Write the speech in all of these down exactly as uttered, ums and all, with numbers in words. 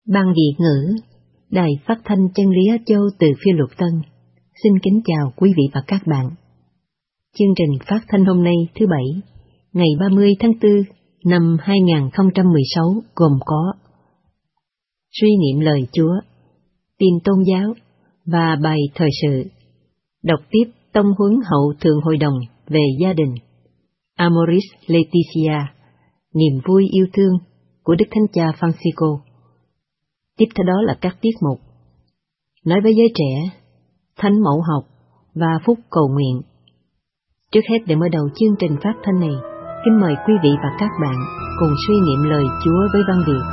Ban Việt ngữ, Đài Phát thanh Chân lý Á Châu từ Phiên Lục Tân, xin kính chào quý vị và các bạn. Chương trình phát thanh hôm nay thứ Bảy, ngày ba mươi tháng tư năm hai nghìn không trăm mười sáu gồm có suy niệm lời Chúa, tin tôn giáo và bài thời sự, đọc tiếp tông huấn hậu thượng hội đồng về gia đình, Amoris Laetitia, niềm vui yêu thương của Đức Thánh Cha Francisco. Tiếp theo đó là các tiết mục nói với giới trẻ, thánh mẫu học và phúc cầu nguyện. Trước hết, để mở đầu chương trình phát thanh này, kính mời quý vị và các bạn cùng suy niệm lời Chúa với văn Việt.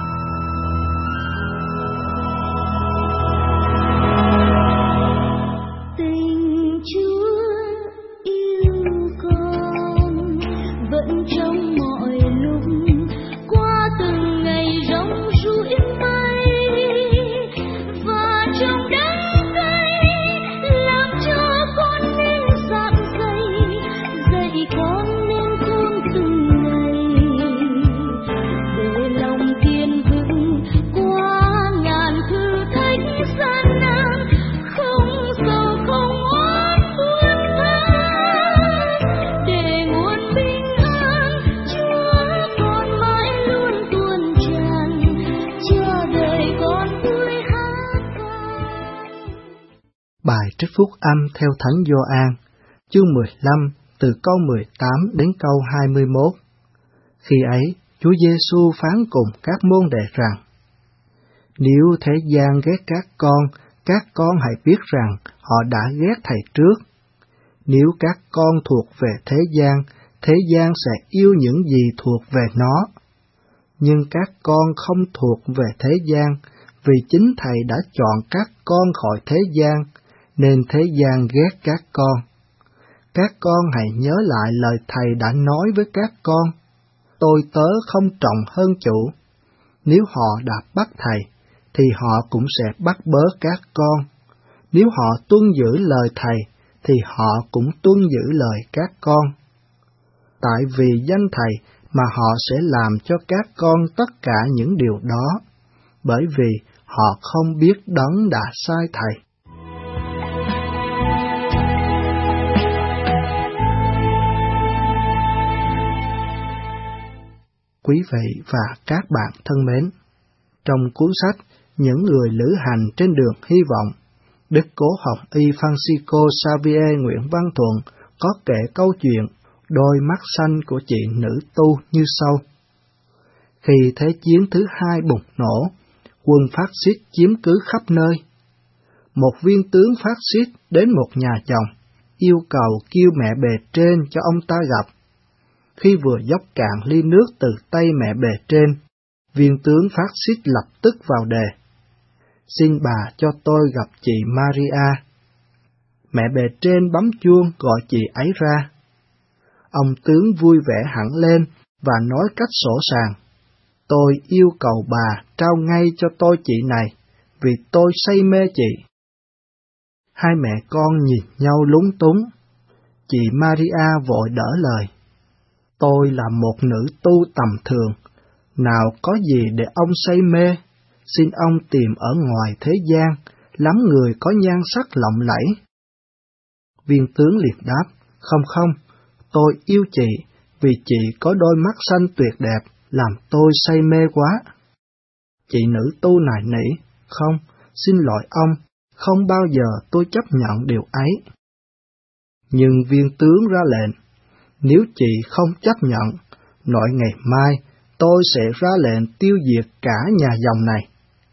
Tình Chúa yêu con vẫn trong mọi lúc, qua từng ngày rong ruổi mây và trong đắng cay, làm cho con nên dạn dày, dạy con nên khôn từng ngày, để lòng kiên vững qua ngàn thử thách gian nan, không sầu không oán buồn than, để nguồn bình an Chúa con mãi luôn tuôn tràn, cho đời con vui hát vang. Bài trích phúc âm theo Thánh Gioan, chương mười lăm, từ câu mười tám đến câu hai mươi mốt. Khi ấy, Chúa Giêsu phán cùng các môn đệ rằng: Nếu thế gian ghét các con, các con hãy biết rằng họ đã ghét Thầy trước. Nếu các con thuộc về thế gian, thế gian sẽ yêu những gì thuộc về nó. Nhưng các con không thuộc về thế gian, vì chính Thầy đã chọn các con khỏi thế gian, nên thế gian ghét các con. Các con hãy nhớ lại lời Thầy đã nói với các con: Tôi tớ không trọng hơn chủ. Nếu họ đã bắt Thầy, thì họ cũng sẽ bắt bớ các con. Nếu họ tuân giữ lời Thầy, thì họ cũng tuân giữ lời các con. Tại vì danh Thầy mà họ sẽ làm cho các con tất cả những điều đó, bởi vì họ không biết Đấng đã sai Thầy. Quý vị và các bạn thân mến, trong cuốn sách Những người lữ hành trên đường hy vọng, Đức Cố học y Francisco Xavier Nguyễn Văn Thuận có kể câu chuyện đôi mắt xanh của chị nữ tu như sau. Khi Thế chiến thứ hai bùng nổ, quân phát xít chiếm cứ khắp nơi. Một viên tướng phát xít đến một nhà chồng, yêu cầu kêu mẹ bề trên cho ông ta gặp. Khi vừa dốc cạn ly nước từ tay mẹ bề trên, viên tướng phát xít lập tức vào đề: Xin bà cho tôi gặp chị Maria. Mẹ bề trên bấm chuông gọi chị ấy ra. Ông tướng vui vẻ hẳn lên và nói cách sổ sàng: Tôi yêu cầu bà trao ngay cho tôi chị này, vì tôi say mê chị. Hai mẹ con nhìn nhau lúng túng. Chị Maria vội đỡ lời: Tôi là một nữ tu tầm thường, nào có gì để ông say mê, xin ông tìm ở ngoài thế gian, lắm người có nhan sắc lộng lẫy. Viên tướng liền đáp: Không không, tôi yêu chị, vì chị có đôi mắt xanh tuyệt đẹp, làm tôi say mê quá. Chị nữ tu nài nỉ: Không, xin lỗi ông, không bao giờ tôi chấp nhận điều ấy. Nhưng viên tướng ra lệnh: Nếu chị không chấp nhận, nội ngày mai tôi sẽ ra lệnh tiêu diệt cả nhà dòng này.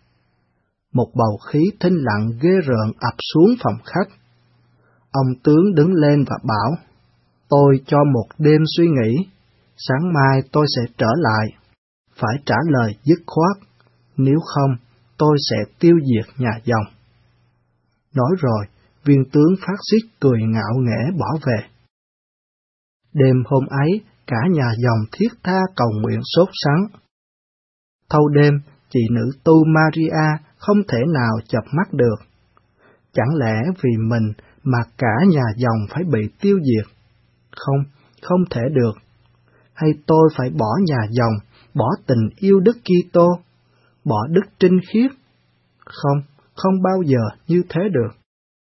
Một bầu khí thinh lặng ghê rợn ập xuống phòng khách. Ông tướng đứng lên và bảo: Tôi cho một đêm suy nghĩ, sáng mai tôi sẽ trở lại, phải trả lời dứt khoát, nếu không tôi sẽ tiêu diệt nhà dòng. Nói rồi, viên tướng phát xít cười ngạo nghễ bỏ về. Đêm hôm ấy, cả nhà dòng thiết tha cầu nguyện sốt sắng. Thâu đêm, chị nữ tu Maria không thể nào chợp mắt được. Chẳng lẽ vì mình mà cả nhà dòng phải bị tiêu diệt? Không, không thể được. Hay tôi phải bỏ nhà dòng, bỏ tình yêu Đức Kitô, bỏ đức trinh khiết? Không, không bao giờ như thế được.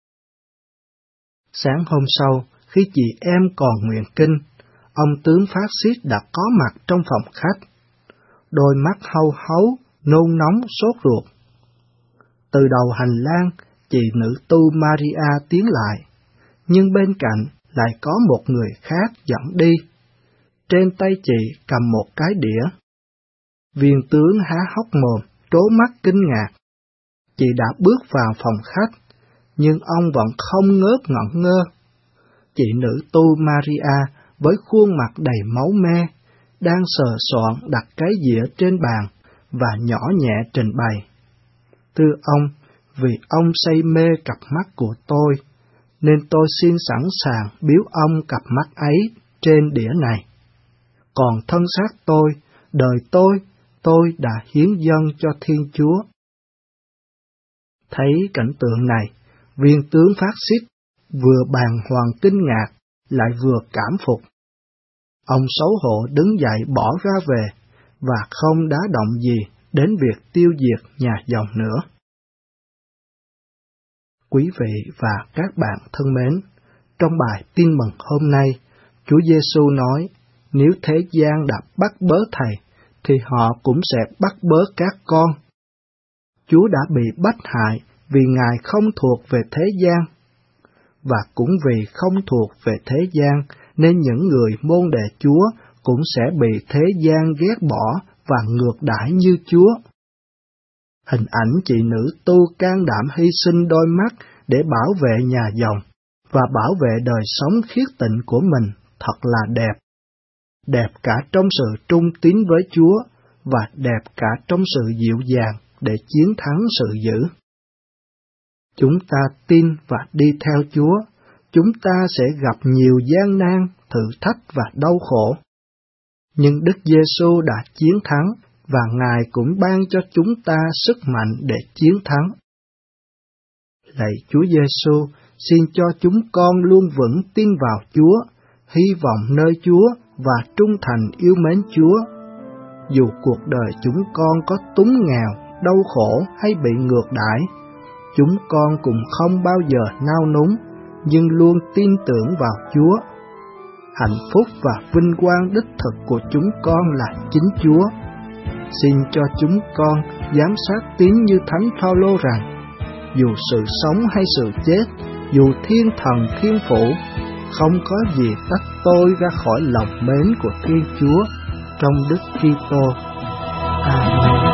Sáng hôm sau, khi chị em còn nguyện kinh, ông tướng phát xít đã có mặt trong phòng khách. Đôi mắt hau háu, nôn nóng, sốt ruột. Từ đầu hành lang, chị nữ tu Maria tiến lại, nhưng bên cạnh lại có một người khác dẫn đi. Trên tay chị cầm một cái đĩa. Viên tướng há hốc mồm, trố mắt kinh ngạc. Chị đã bước vào phòng khách, nhưng ông vẫn không ngớt ngẩn ngơ. Chị nữ tu Maria với khuôn mặt đầy máu me, đang sờ soạn đặt cái dĩa trên bàn và nhỏ nhẹ trình bày. Thưa ông, vì ông say mê cặp mắt của tôi, nên tôi xin sẵn sàng biếu ông cặp mắt ấy trên đĩa này. Còn thân xác tôi, đời tôi, tôi đã hiến dâng cho Thiên Chúa. Thấy cảnh tượng này, viên tướng phát xít vừa bàng hoàng kinh ngạc, lại vừa cảm phục. Ông xấu hổ đứng dậy bỏ ra về, và không đá động gì đến việc tiêu diệt nhà dòng nữa. Quý vị và các bạn thân mến, trong bài tin mừng hôm nay, Chúa Giêsu nói, nếu thế gian đã bắt bớ Thầy, thì họ cũng sẽ bắt bớ các con. Chúa đã bị bắt hại vì Ngài không thuộc về thế gian, và cũng vì không thuộc về thế gian nên những người môn đệ Chúa cũng sẽ bị thế gian ghét bỏ và ngược đãi như Chúa. Hình ảnh chị nữ tu can đảm hy sinh đôi mắt để bảo vệ nhà dòng và bảo vệ đời sống khiết tịnh của mình thật là đẹp. Đẹp cả trong sự trung tín với Chúa và đẹp cả trong sự dịu dàng để chiến thắng sự dữ. Chúng ta tin và đi theo Chúa, chúng ta sẽ gặp nhiều gian nan, thử thách và đau khổ. Nhưng Đức Giêsu đã chiến thắng và Ngài cũng ban cho chúng ta sức mạnh để chiến thắng. Lạy Chúa Giêsu, xin cho chúng con luôn vững tin vào Chúa, hy vọng nơi Chúa và trung thành yêu mến Chúa. Dù cuộc đời chúng con có túng nghèo, đau khổ hay bị ngược đãi, chúng con cũng không bao giờ nao núng, nhưng luôn tin tưởng vào Chúa. Hạnh phúc và vinh quang đích thực của chúng con là chính Chúa. Xin cho chúng con dám xác tín như Thánh Phaolô rằng, dù sự sống hay sự chết, dù thiên thần thiên phủ, không có gì tách tôi ra khỏi lòng mến của Thiên Chúa trong Đức Kitô. Amen.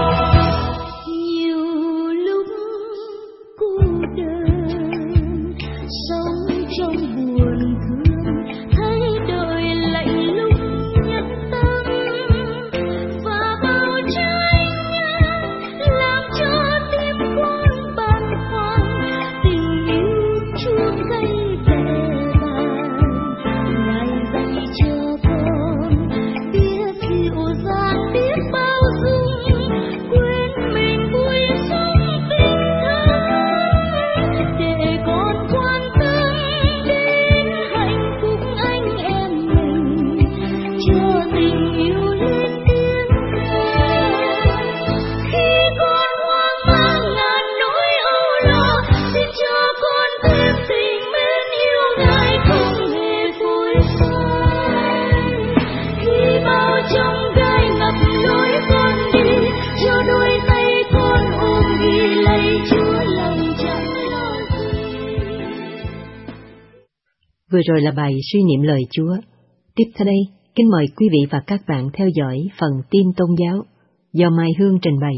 Vừa rồi là bài suy niệm lời Chúa. Tiếp theo đây, kính mời quý vị và các bạn theo dõi phần tin tôn giáo do Mai Hương trình bày.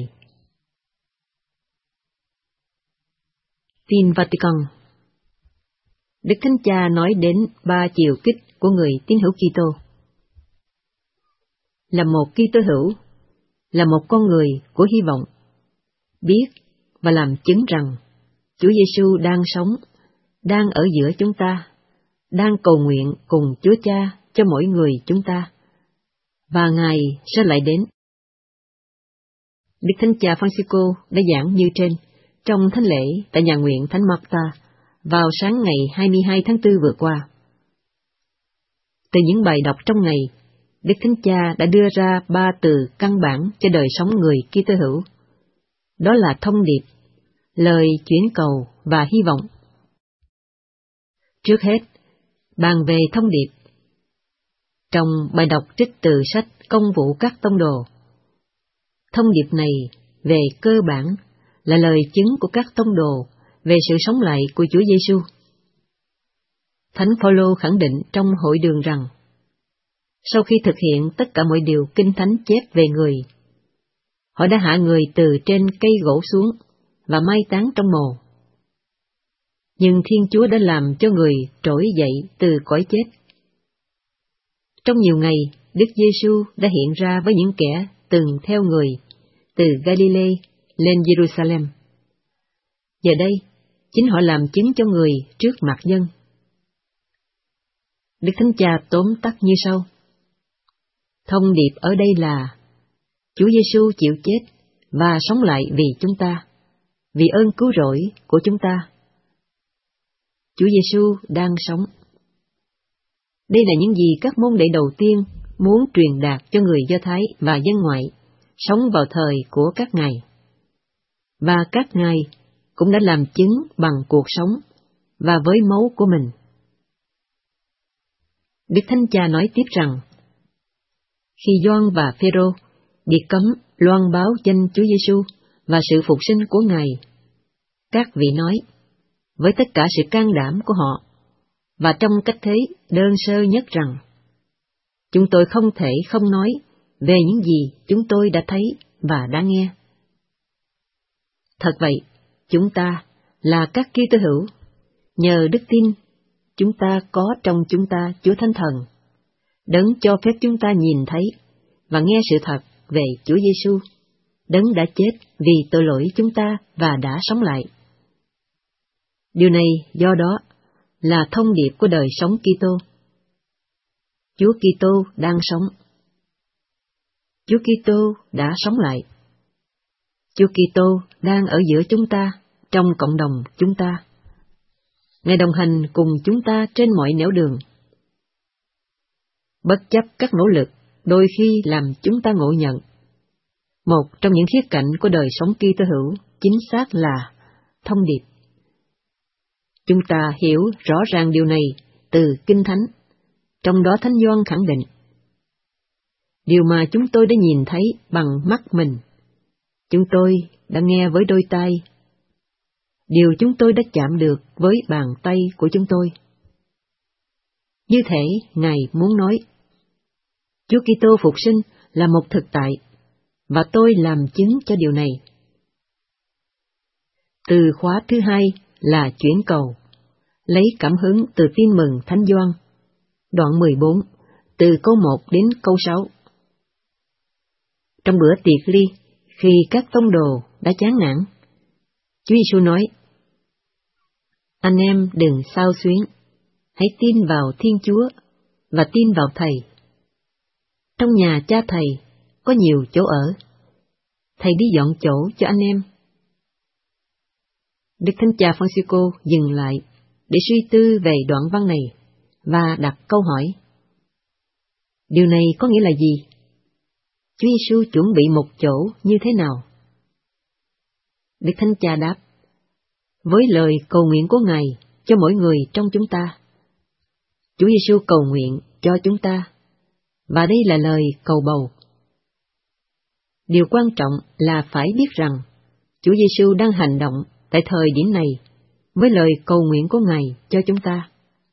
Tin Vatican. Đức Thánh Cha nói đến ba chiều kích của người tín hữu Kitô. Là một Kitô hữu, là một con người của hy vọng, biết và làm chứng rằng Chúa Giêsu đang sống, đang ở giữa chúng ta, đang cầu nguyện cùng Chúa Cha cho mỗi người chúng ta, và Ngài sẽ lại đến. Đức Thánh Cha Francisco đã giảng như trên trong thánh lễ tại nhà nguyện Thánh Marta vào sáng ngày hai mươi hai tháng tư vừa qua. Từ những bài đọc trong ngày, Đức Thánh Cha đã đưa ra ba từ căn bản cho đời sống người Kitô hữu, Đó là thông điệp, lời chuyển cầu và hy vọng. Trước hết, bàn về thông điệp. Trong bài đọc trích từ sách Công vụ các tông đồ, thông điệp này về cơ bản là lời chứng của các tông đồ về sự sống lại của Chúa Giêsu. Thánh Phaolô khẳng định trong hội đường rằng, sau khi thực hiện tất cả mọi điều Kinh Thánh chép về người, họ đã hạ người từ trên cây gỗ xuống và mai táng trong mồ. Nhưng Thiên Chúa đã làm cho người trỗi dậy từ cõi chết. Trong nhiều ngày, Đức Giêsu đã hiện ra với những kẻ từng theo người từ Galilee lên Jerusalem. Giờ đây, chính họ làm chứng cho người trước mặt dân. Đức Thánh Cha tóm tắt như sau. Thông điệp ở đây là Chúa Giêsu chịu chết và sống lại vì chúng ta, vì ơn cứu rỗi của chúng ta. Chúa Giêsu đang sống. Đây là những gì các môn đệ đầu tiên muốn truyền đạt cho người Do Thái và dân ngoại sống vào thời của các ngài. Và các ngài cũng đã làm chứng bằng cuộc sống và với máu của mình. Đức Thánh Cha nói tiếp rằng, khi Gioan và Phêrô bị cấm loan báo danh Chúa Giêsu và sự phục sinh của Ngài, các vị nói, với tất cả sự can đảm của họ, và trong cách thế đơn sơ nhất rằng, chúng tôi không thể không nói về những gì chúng tôi đã thấy và đã nghe. Thật vậy, chúng ta là các Kitô hữu, nhờ đức tin, chúng ta có trong chúng ta Chúa Thánh Thần, Đấng cho phép chúng ta nhìn thấy và nghe sự thật về Chúa Giêsu, Đấng đã chết vì tội lỗi chúng ta và đã sống lại. Điều này do đó là thông điệp của đời sống Kitô. Chúa Kitô đang sống. Chúa Kitô đã sống lại. Chúa Kitô đang ở giữa chúng ta, trong cộng đồng chúng ta. Ngài đồng hành cùng chúng ta trên mọi nẻo đường. Bất chấp các nỗ lực đôi khi làm chúng ta ngộ nhận, một trong những khía cạnh của đời sống Kitô hữu chính xác là thông điệp. Chúng ta hiểu rõ ràng điều này từ Kinh Thánh, trong đó Thánh Gioan khẳng định, điều mà chúng tôi đã nhìn thấy bằng mắt mình, chúng tôi đã nghe với đôi tai, điều chúng tôi đã chạm được với bàn tay của chúng tôi. Như thể Ngài muốn nói, Chúa Kitô phục sinh là một thực tại, và tôi làm chứng cho điều này. Từ khóa thứ hai là chuyển cầu, lấy cảm hứng từ tin mừng Thánh Gioan, đoạn mười bốn, từ câu một đến câu sáu. Trong bữa tiệc ly, khi các tông đồ đã chán nản, Chúa Giêsu nói, anh em đừng xao xuyến, hãy tin vào Thiên Chúa và tin vào Thầy. Trong nhà Cha Thầy có nhiều chỗ ở, Thầy đi dọn chỗ cho anh em. Đức Thánh Cha Francisco dừng lại để suy tư về đoạn văn này và đặt câu hỏi. Điều này có nghĩa là gì? Chúa Giêsu chuẩn bị một chỗ như thế nào? Đức Thánh Cha đáp, với lời cầu nguyện của Ngài cho mỗi người trong chúng ta. Chúa Giêsu cầu nguyện cho chúng ta, và đây là lời cầu bầu. Điều quan trọng là phải biết rằng Chúa Giêsu đang hành động tại thời điểm này với lời cầu nguyện của Ngài cho chúng ta.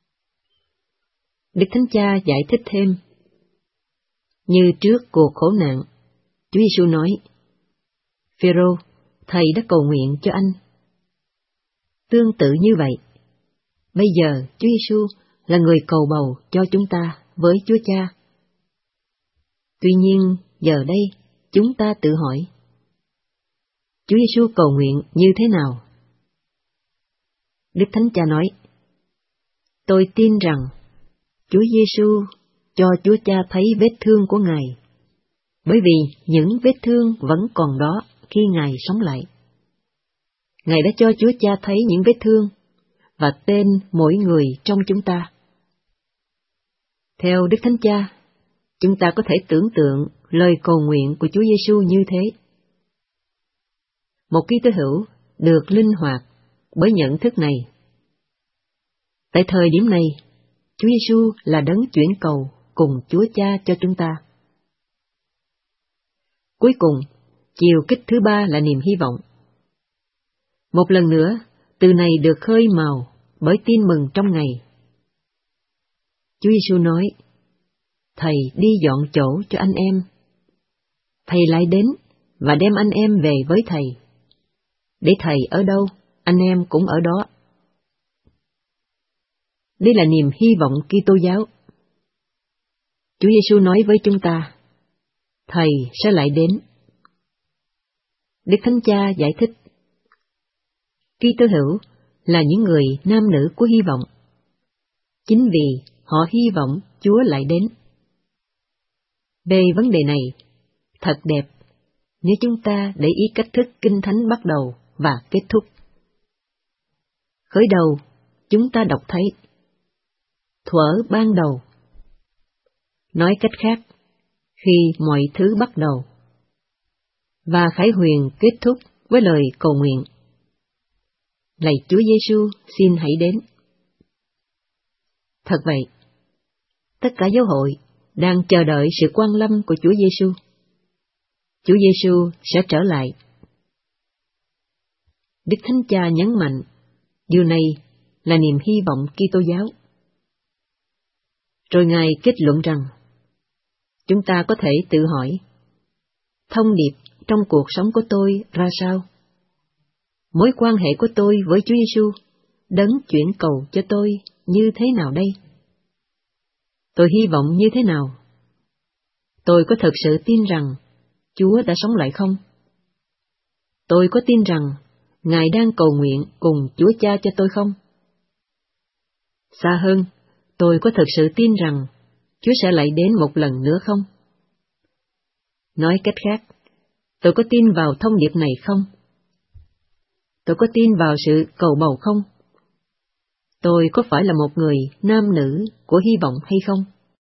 Đức Thánh Cha giải thích thêm, như trước cuộc khổ nạn, Chúa Giêsu nói, Phêrô, Thầy đã cầu nguyện cho anh. Tương tự như vậy, bây giờ Chúa Giêsu là người cầu bầu cho chúng ta với Chúa Cha. Tuy nhiên, giờ đây, chúng ta tự hỏi, Chúa Giêsu cầu nguyện như thế nào? Đức Thánh Cha nói, tôi tin rằng Chúa Giêsu cho Chúa Cha thấy vết thương của Ngài, bởi vì những vết thương vẫn còn đó khi Ngài sống lại. Ngài đã cho Chúa Cha thấy những vết thương và tên mỗi người trong chúng ta. Theo Đức Thánh Cha, chúng ta có thể tưởng tượng lời cầu nguyện của Chúa Giêsu như thế. Một Kitô hữu được linh hoạt bởi nhận thức này. Tại thời điểm này, Chúa Giêsu là đấng chuyển cầu cùng Chúa Cha cho chúng ta. Cuối cùng, chiều kích thứ ba là niềm hy vọng. Một lần nữa, từ này được khơi mào bởi tin mừng trong ngày. Chúa Giêsu nói, Thầy đi dọn chỗ cho anh em. Thầy lại đến và đem anh em về với Thầy. Để Thầy ở đâu, anh em cũng ở đó. Đây là niềm hy vọng Kitô giáo. Chúa Giêsu nói với chúng ta, Thầy sẽ lại đến. Đức Thánh Cha giải thích, Kitô hữu là những người nam nữ của hy vọng. Chính vì họ hy vọng Chúa lại đến. Về vấn đề này, thật đẹp nếu chúng ta để ý cách thức Kinh Thánh bắt đầu và kết thúc. Khởi đầu, chúng ta đọc thấy thuở ban đầu. Nói cách khác, khi mọi thứ bắt đầu. Và Khải Huyền kết thúc với lời cầu nguyện. Lạy Chúa Giêsu, xin hãy đến. Thật vậy, tất cả giáo hội đang chờ đợi sự quan lâm của Chúa Giêsu. Chúa Giêsu sẽ trở lại. Đức Thánh Cha nhấn mạnh, điều này là niềm hy vọng Kitô giáo. Rồi Ngài kết luận rằng, chúng ta có thể tự hỏi, thông điệp trong cuộc sống của tôi ra sao? Mối quan hệ của tôi với Chúa Giêsu, đấng chuyển cầu cho tôi như thế nào đây? Tôi hy vọng như thế nào? Tôi có thực sự tin rằng Chúa đã sống lại không? Tôi có tin rằng Ngài đang cầu nguyện cùng Chúa Cha cho tôi không? Xa hơn, tôi có thực sự tin rằng Chúa sẽ lại đến một lần nữa không? Nói cách khác, tôi có tin vào thông điệp này không? Tôi có tin vào sự cầu bầu không? Tôi có phải là một người nam nữ của hy vọng hay không?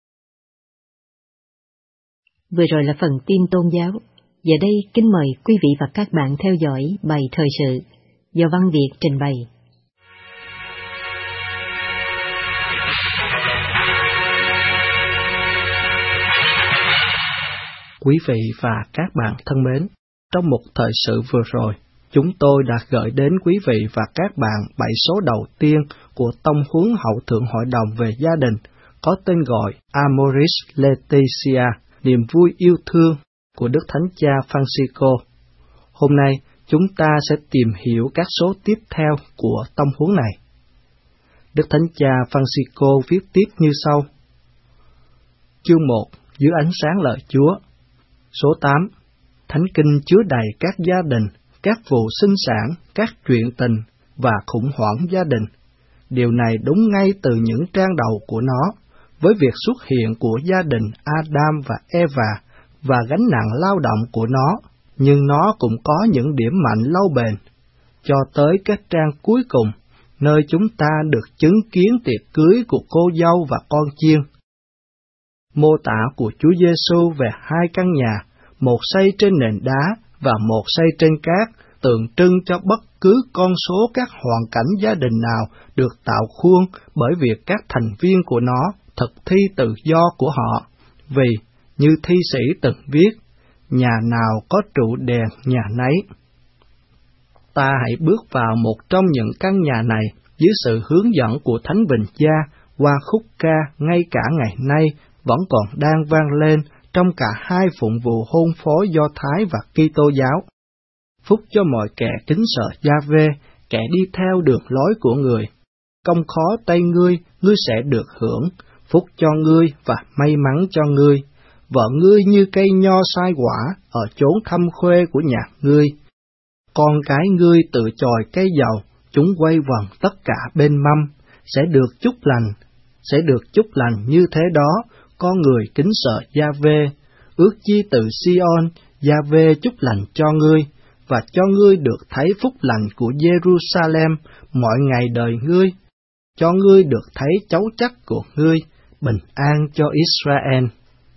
Vừa rồi là phần tin tôn giáo. Giờ đây kính mời quý vị và các bạn theo dõi bài thời sự do Văn Việt trình bày. Quý vị và các bạn thân mến, trong một thời sự vừa rồi, chúng tôi đã gửi đến quý vị và các bạn bảy số đầu tiên của tông huấn hậu thượng hội đồng về gia đình, có tên gọi Amoris Laetitia, niềm vui yêu thương của Đức Thánh Cha Francisco. Hôm nay, chúng ta sẽ tìm hiểu các số tiếp theo của tông huấn này. Đức Thánh Cha Francisco viết tiếp như sau. Chương một, dưới ánh sáng lời Chúa. Số tám, Thánh Kinh chứa đầy các gia đình, các vụ sinh sản, các chuyện tình và khủng hoảng gia đình. Điều này đúng ngay từ những trang đầu của nó, với việc xuất hiện của gia đình Adam và Eva và gánh nặng lao động của nó, nhưng nó cũng có những điểm mạnh lâu bền, cho tới các trang cuối cùng, nơi chúng ta được chứng kiến tiệc cưới của cô dâu và con chiên. Mô tả của Chúa Giêsu về hai căn nhà, một xây trên nền đá và một xây trên cát, tượng trưng cho bất cứ con số các hoàn cảnh gia đình nào được tạo khuôn bởi việc các thành viên của nó thực thi tự do của họ, vì, như thi sĩ từng viết, nhà nào có trụ đèn nhà nấy. Ta hãy bước vào một trong những căn nhà này dưới sự hướng dẫn của Thánh Bình Gia qua khúc ca ngay cả ngày nay vẫn còn đang vang lên trong cả hai phụng vụ hôn phối Do Thái và Kitô giáo. Phúc cho mọi kẻ kính sợ Gia-vê, kẻ đi theo đường lối của người. Công khó tay ngươi, ngươi sẽ được hưởng. Phúc cho ngươi và may mắn cho ngươi. Vợ ngươi như cây nho sai quả ở chốn thâm khuê của nhà ngươi. Con cái ngươi tự chồi cây dầu, chúng quay vần tất cả bên mâm, sẽ được chúc lành, sẽ được chúc lành như thế đó, con người kính sợ Gia-vê. Ước chi từ Sion, Gia-vê chúc lành cho ngươi, và cho ngươi được thấy phúc lành của Jerusalem mọi ngày đời ngươi, cho ngươi được thấy cháu chắc của ngươi, bình an cho Israel.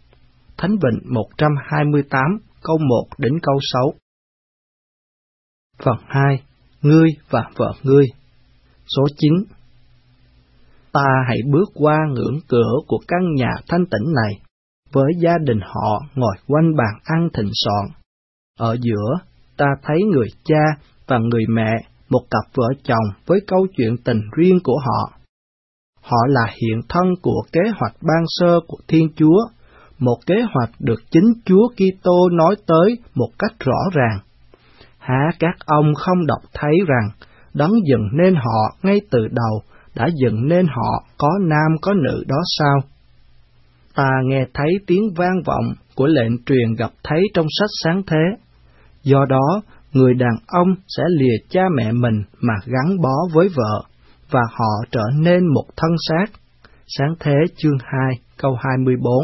Thánh Vịnh một trăm hai mươi tám, câu một đến câu sáu. Phần hai. Ngươi và vợ ngươi. Số chín. Ta hãy bước qua ngưỡng cửa của căn nhà thanh tĩnh này, với gia đình họ ngồi quanh bàn ăn thịnh soạn. Ở giữa, ta thấy người cha và người mẹ, một cặp vợ chồng với câu chuyện tình riêng của họ. Họ là hiện thân của kế hoạch ban sơ của Thiên Chúa, một kế hoạch được chính Chúa Kitô nói tới một cách rõ ràng. Há các ông không đọc thấy rằng Đấng dựng nên họ ngay từ đầu đã dựng nên họ có nam có nữ đó sao? Ta nghe thấy tiếng vang vọng của lệnh truyền gặp thấy trong sách Sáng Thế. Do đó, người đàn ông sẽ lìa cha mẹ mình mà gắn bó với vợ, và họ trở nên một thân xác. Sáng Thế chương hai câu hai mươi bốn.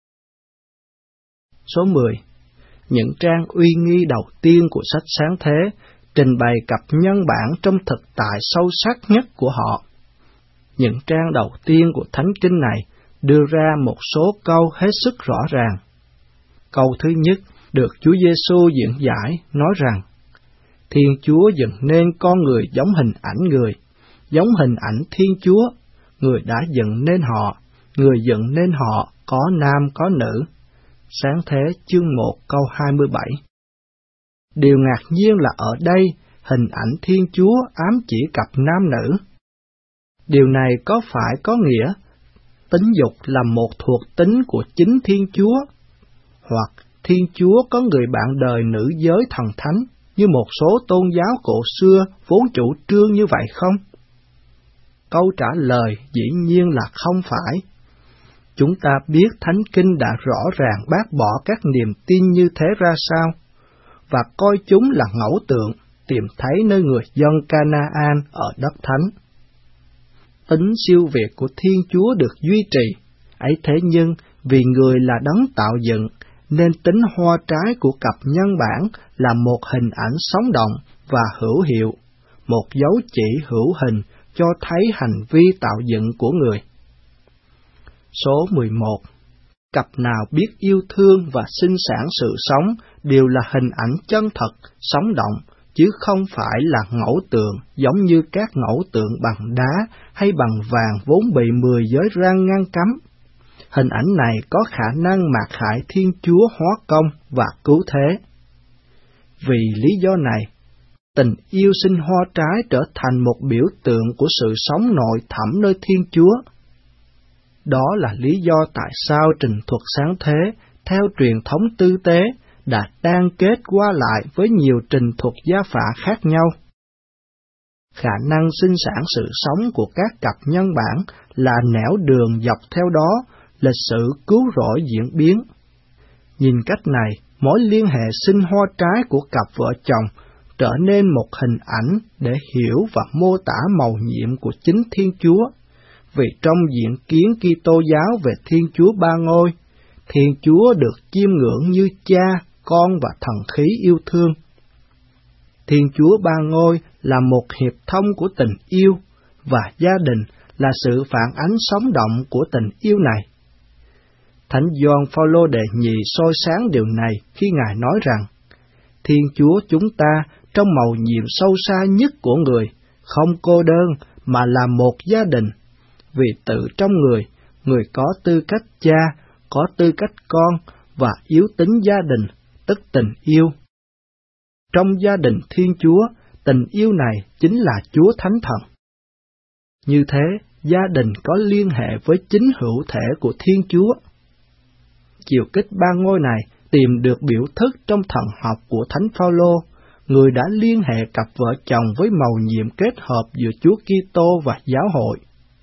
Số mười. Những trang uy nghi đầu tiên của sách Sáng Thế trình bày cặp nhân bản trong thực tại sâu sắc nhất của họ. Những trang đầu tiên của Thánh Kinh này đưa ra một số câu hết sức rõ ràng. Câu thứ nhất được Chúa Giêsu diễn giải nói rằng: Thiên Chúa dựng nên con người giống hình ảnh người, giống hình ảnh Thiên Chúa, người đã dựng nên họ, người dựng nên họ có nam có nữ. Sáng Thế chương một câu hai mươi bảy. Điều ngạc nhiên là ở đây, hình ảnh Thiên Chúa ám chỉ cặp nam nữ. Điều này có phải có nghĩa tính dục là một thuộc tính của chính Thiên Chúa, hoặc Thiên Chúa có người bạn đời nữ giới thần thánh như một số tôn giáo cổ xưa vốn chủ trương như vậy không? Câu trả lời dĩ nhiên là không phải. Chúng ta biết Thánh Kinh đã rõ ràng bác bỏ các niềm tin như thế ra sao, và coi chúng là ngẫu tượng tìm thấy nơi người dân Canaan ở đất thánh. Tính siêu việt của Thiên Chúa được duy trì, ấy thế nhưng vì người là đấng tạo dựng, nên tính hoa trái của cặp nhân bản là một hình ảnh sống động và hữu hiệu, một dấu chỉ hữu hình cho thấy hành vi tạo dựng của người. Số mười một. Cặp nào biết yêu thương và sinh sản sự sống đều là hình ảnh chân thật, sống động, chứ không phải là ngẫu tượng giống như các ngẫu tượng bằng đá hay bằng vàng vốn bị mười giới răn ngăn cấm. Hình ảnh này có khả năng mạc khải Thiên Chúa hóa công và cứu thế. Vì lý do này, tình yêu sinh hoa trái trở thành một biểu tượng của sự sống nội thẳm nơi Thiên Chúa. Đó là lý do tại sao trình thuật Sáng Thế, theo truyền thống tư tế, đã đan kết qua lại với nhiều trình thuật gia phả khác nhau. Khả năng sinh sản sự sống của các cặp nhân bản là nẻo đường dọc theo đó, lịch sử cứu rỗi diễn biến. Nhìn cách này, mối liên hệ sinh hoa trái của cặp vợ chồng trở nên một hình ảnh để hiểu và mô tả mầu nhiệm của chính Thiên Chúa. Vì trong diễn kiến Kitô giáo về Thiên Chúa Ba Ngôi, Thiên Chúa được chiêm ngưỡng như Cha, Con và Thần khí yêu thương. Thiên Chúa Ba Ngôi là một hiệp thông của tình yêu, và gia đình là sự phản ánh sống động của tình yêu này. Thánh Gioan Phaolô đệ nhị soi sáng điều này khi Ngài nói rằng: Thiên Chúa chúng ta trong mầu nhiệm sâu xa nhất của người, không cô đơn mà là một gia đình, vì tự trong người, người có tư cách cha, có tư cách con và yếu tính gia đình, tức tình yêu. Trong gia đình Thiên Chúa, tình yêu này chính là Chúa Thánh Thần. Như thế, gia đình có liên hệ với chính hữu thể của Thiên Chúa. Chiều kích ba ngôi này tìm được biểu thức trong thần học của Thánh Phaolô, người đã liên hệ cặp vợ chồng với mầu nhiệm kết hợp giữa Chúa Kitô và giáo hội.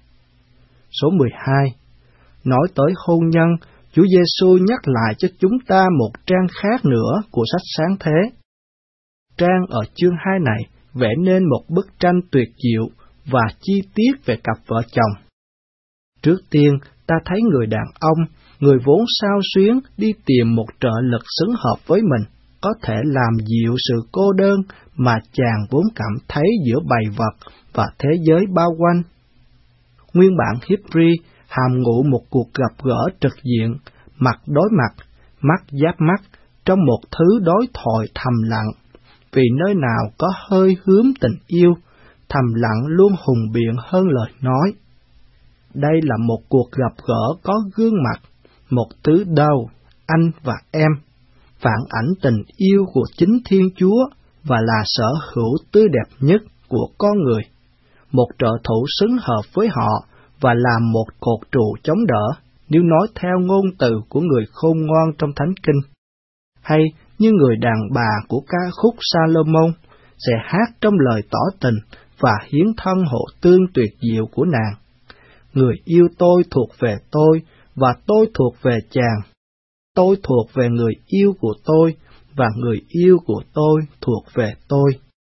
Số mười hai. Nói tới hôn nhân, Chúa Giêsu nhắc lại cho chúng ta một trang khác nữa của sách Sáng Thế. Trang ở chương hai này vẽ nên một bức tranh tuyệt diệu và chi tiết về cặp vợ chồng. Trước tiên, ta thấy người đàn ông, người vốn xao xuyến đi tìm một trợ lực xứng hợp với mình, có thể làm dịu sự cô đơn mà chàng vốn cảm thấy giữa bầy vật và thế giới bao quanh. Nguyên bản Hebrew hàm ngụ một cuộc gặp gỡ trực diện, mặt đối mặt, mắt giáp mắt, trong một thứ đối thoại thầm lặng, vì nơi nào có hơi hướm tình yêu, thầm lặng luôn hùng biện hơn lời nói. Đây là một cuộc gặp gỡ có gương mặt, một tứ đầu, anh và em, phản ảnh tình yêu của chính Thiên Chúa và là sở hữu tươi đẹp nhất của con người, một trợ thủ xứng hợp với họ và là một cột trụ chống đỡ, nếu nói theo ngôn từ của người khôn ngoan trong Thánh Kinh. Hay như người đàn bà của ca khúc Salomon sẽ hát trong lời tỏ tình và hiến thân hộ tương tuyệt diệu của nàng. Người yêu tôi thuộc về tôi và tôi thuộc về chàng. Tôi thuộc về người yêu của tôi và người yêu của tôi thuộc về tôi.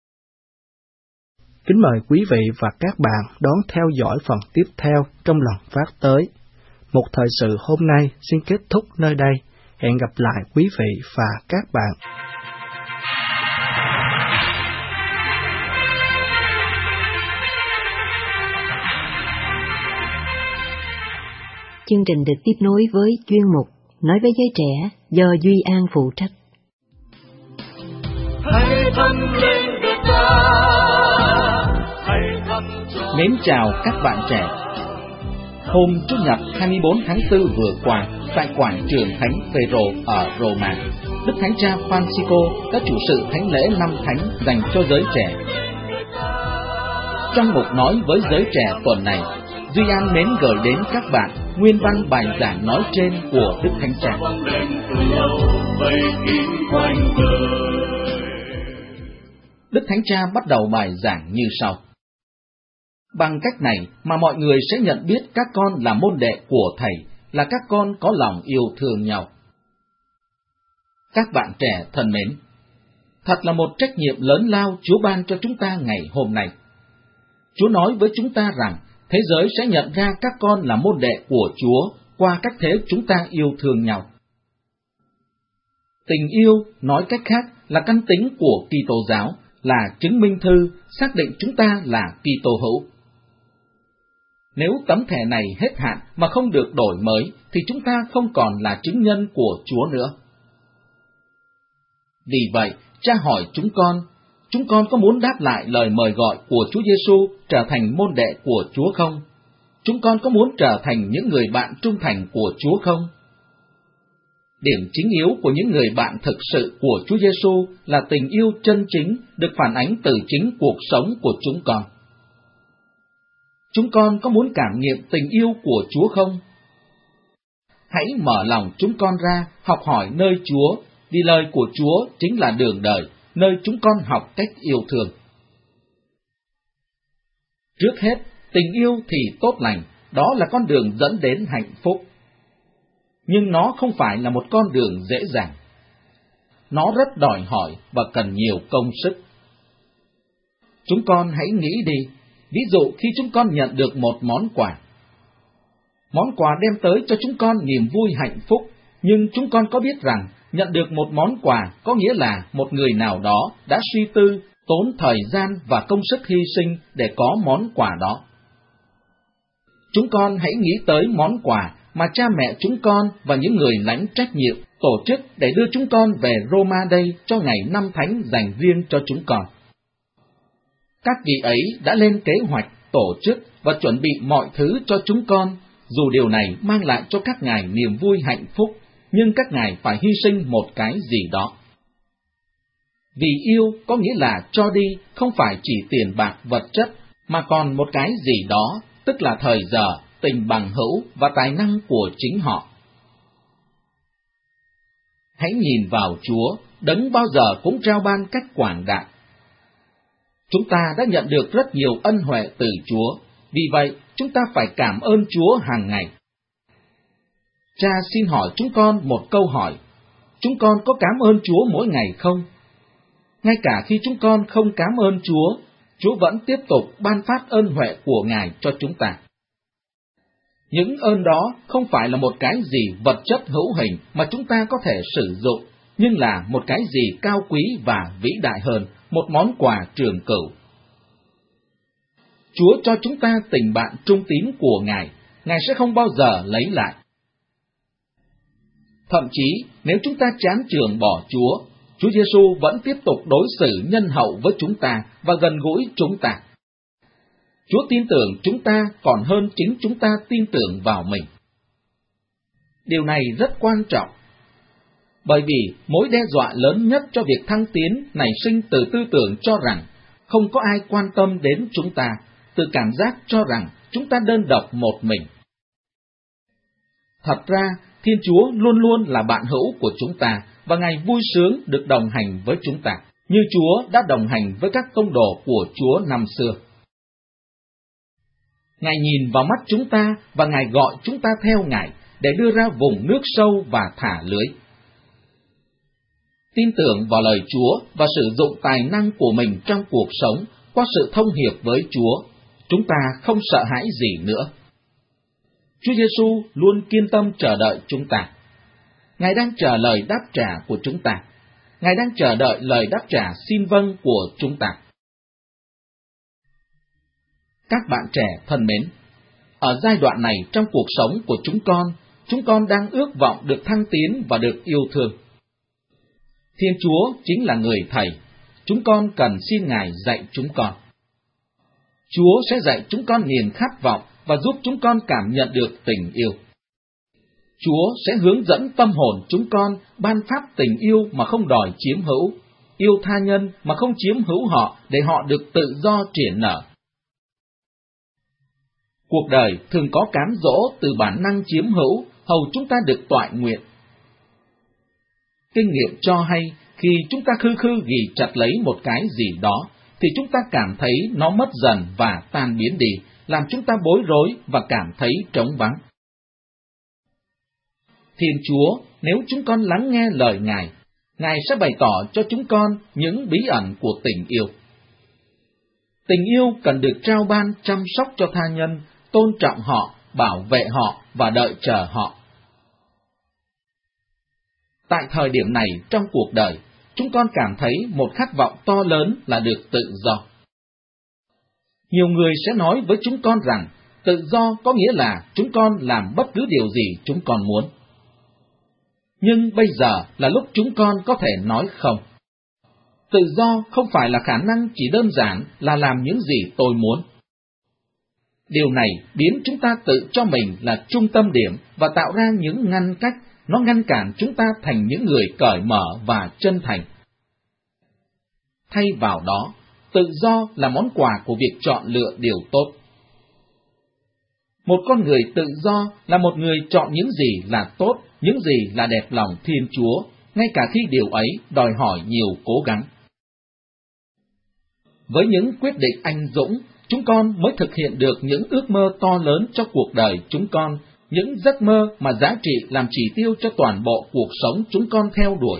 Kính mời quý vị và các bạn đón theo dõi phần tiếp theo trong lần phát tới. Một thời sự hôm nay xin kết thúc nơi đây. Hẹn gặp lại quý vị và các bạn. Chương trình được tiếp nối với chuyên mục Nói với giới trẻ do Duy An phụ trách. Mến chào các bạn trẻ. Hôm Chủ nhật hai mươi bốn tháng tư vừa qua, tại quảng trường Thánh Phêrô ở Roma, Đức Thánh Cha Francisco đã chủ sự thánh lễ năm thánh dành cho giới trẻ. Trong mục nói với giới trẻ tuần này, Duy An mến gửi đến các bạn nguyên văn bài giảng nói trên của Đức Thánh Cha. Đức Thánh Cha bắt đầu bài giảng như sau. Bằng cách này mà mọi người sẽ nhận biết các con là môn đệ của Thầy, là các con có lòng yêu thương nhau. Các bạn trẻ thân mến, thật là một trách nhiệm lớn lao Chúa ban cho chúng ta ngày hôm nay. Chúa nói với chúng ta rằng thế giới sẽ nhận ra các con là môn đệ của Chúa qua cách thế chúng ta yêu thương nhau. Tình yêu, nói cách khác, là căn tính của Kitô giáo, là chứng minh thư xác định chúng ta là Kitô hữu. Nếu tấm thẻ này hết hạn mà không được đổi mới, thì chúng ta không còn là chứng nhân của Chúa nữa. Vì vậy, Cha hỏi chúng con, chúng con có muốn đáp lại lời mời gọi của Chúa Giêsu trở thành môn đệ của Chúa không? Chúng con có muốn trở thành những người bạn trung thành của Chúa không? Điểm chính yếu của những người bạn thực sự của Chúa Giêsu là tình yêu chân chính được phản ánh từ chính cuộc sống của chúng con. Chúng con có muốn cảm nghiệm tình yêu của Chúa không? Hãy mở lòng chúng con ra, học hỏi nơi Chúa, vì lời của Chúa chính là đường đời, nơi chúng con học cách yêu thương. Trước hết, tình yêu thì tốt lành, đó là con đường dẫn đến hạnh phúc. Nhưng nó không phải là một con đường dễ dàng. Nó rất đòi hỏi và cần nhiều công sức. Chúng con hãy nghĩ đi, ví dụ khi chúng con nhận được một món quà. Món quà đem tới cho chúng con niềm vui hạnh phúc, nhưng chúng con có biết rằng nhận được một món quà có nghĩa là một người nào đó đã suy tư, tốn thời gian và công sức hy sinh để có món quà đó. Chúng con hãy nghĩ tới món quà mà cha mẹ chúng con và những người lãnh trách nhiệm tổ chức để đưa chúng con về Roma đây cho ngày năm thánh dành riêng cho chúng con. Các vị ấy đã lên kế hoạch, tổ chức và chuẩn bị mọi thứ cho chúng con, dù điều này mang lại cho các ngài niềm vui hạnh phúc, nhưng các ngài phải hy sinh một cái gì đó. Vì yêu có nghĩa là cho đi không phải chỉ tiền bạc vật chất, mà còn một cái gì đó, tức là thời giờ, tình bằng hữu và tài năng của chính họ. Hãy nhìn vào Chúa, đấng bao giờ cũng trao ban cách quảng đại. Chúng ta đã nhận được rất nhiều ân huệ từ Chúa, vì vậy chúng ta phải cảm ơn Chúa hàng ngày. Cha xin hỏi chúng con một câu hỏi, chúng con có cảm ơn Chúa mỗi ngày không? Ngay cả khi chúng con không cảm ơn Chúa, Chúa vẫn tiếp tục ban phát ơn huệ của Ngài cho chúng ta. Những ơn đó không phải là một cái gì vật chất hữu hình mà chúng ta có thể sử dụng, nhưng là một cái gì cao quý và vĩ đại hơn, một món quà trường cửu. Chúa cho chúng ta tình bạn trung tín của Ngài, Ngài sẽ không bao giờ lấy lại. Thậm chí, nếu chúng ta chán chường bỏ Chúa, Chúa Giêsu vẫn tiếp tục đối xử nhân hậu với chúng ta và gần gũi chúng ta. Chúa tin tưởng chúng ta còn hơn chính chúng ta tin tưởng vào mình. Điều này rất quan trọng, bởi vì mối đe dọa lớn nhất cho việc thăng tiến nảy sinh từ tư tưởng cho rằng không có ai quan tâm đến chúng ta, từ cảm giác cho rằng chúng ta đơn độc một mình. Thật ra, Thiên Chúa luôn luôn là bạn hữu của chúng ta, và Ngài vui sướng được đồng hành với chúng ta, như Chúa đã đồng hành với các tông đồ của Chúa năm xưa. Ngài nhìn vào mắt chúng ta, và Ngài gọi chúng ta theo Ngài để đưa ra vùng nước sâu và thả lưới. Tin tưởng vào lời Chúa và sử dụng tài năng của mình trong cuộc sống qua sự thông hiệp với Chúa, chúng ta không sợ hãi gì nữa. Chúa Giêsu luôn kiên tâm chờ đợi chúng ta. Ngài đang chờ lời đáp trả của chúng ta. Ngài đang chờ đợi lời đáp trả xin vâng của chúng ta. Các bạn trẻ thân mến, ở giai đoạn này trong cuộc sống của chúng con, chúng con đang ước vọng được thăng tiến và được yêu thương. Thiên Chúa chính là người Thầy, chúng con cần xin Ngài dạy chúng con. Chúa sẽ dạy chúng con niềm khát vọng và giúp chúng con cảm nhận được tình yêu. Chúa sẽ hướng dẫn tâm hồn chúng con ban pháp tình yêu mà không đòi chiếm hữu, yêu tha nhân mà không chiếm hữu họ để họ được tự do triển nở. Cuộc đời thường có cám dỗ từ bản năng chiếm hữu, hầu chúng ta được toại nguyện. Kinh nghiệm cho hay, khi chúng ta khư khư ghì chặt lấy một cái gì đó, thì chúng ta cảm thấy nó mất dần và tan biến đi, làm chúng ta bối rối và cảm thấy trống vắng. Thiên Chúa, nếu chúng con lắng nghe lời Ngài, Ngài sẽ bày tỏ cho chúng con những bí ẩn của tình yêu. Tình yêu cần được trao ban chăm sóc cho tha nhân, tôn trọng họ, bảo vệ họ và đợi chờ họ. Tại thời điểm này trong cuộc đời, chúng con cảm thấy một khát vọng to lớn là được tự do. Nhiều người sẽ nói với chúng con rằng, tự do có nghĩa là chúng con làm bất cứ điều gì chúng con muốn. Nhưng bây giờ là lúc chúng con có thể nói không. Tự do không phải là khả năng chỉ đơn giản là làm những gì tôi muốn. Điều này biến chúng ta tự cho mình là trung tâm điểm và tạo ra những ngăn cách, nó ngăn cản chúng ta thành những người cởi mở và chân thành. Thay vào đó, tự do là món quà của việc chọn lựa điều tốt. Một con người tự do là một người chọn những gì là tốt, những gì là đẹp lòng Thiên Chúa, ngay cả khi điều ấy đòi hỏi nhiều cố gắng. Với những quyết định anh dũng, chúng con mới thực hiện được những ước mơ to lớn cho cuộc đời chúng con, những giấc mơ mà giá trị làm chỉ tiêu cho toàn bộ cuộc sống chúng con theo đuổi.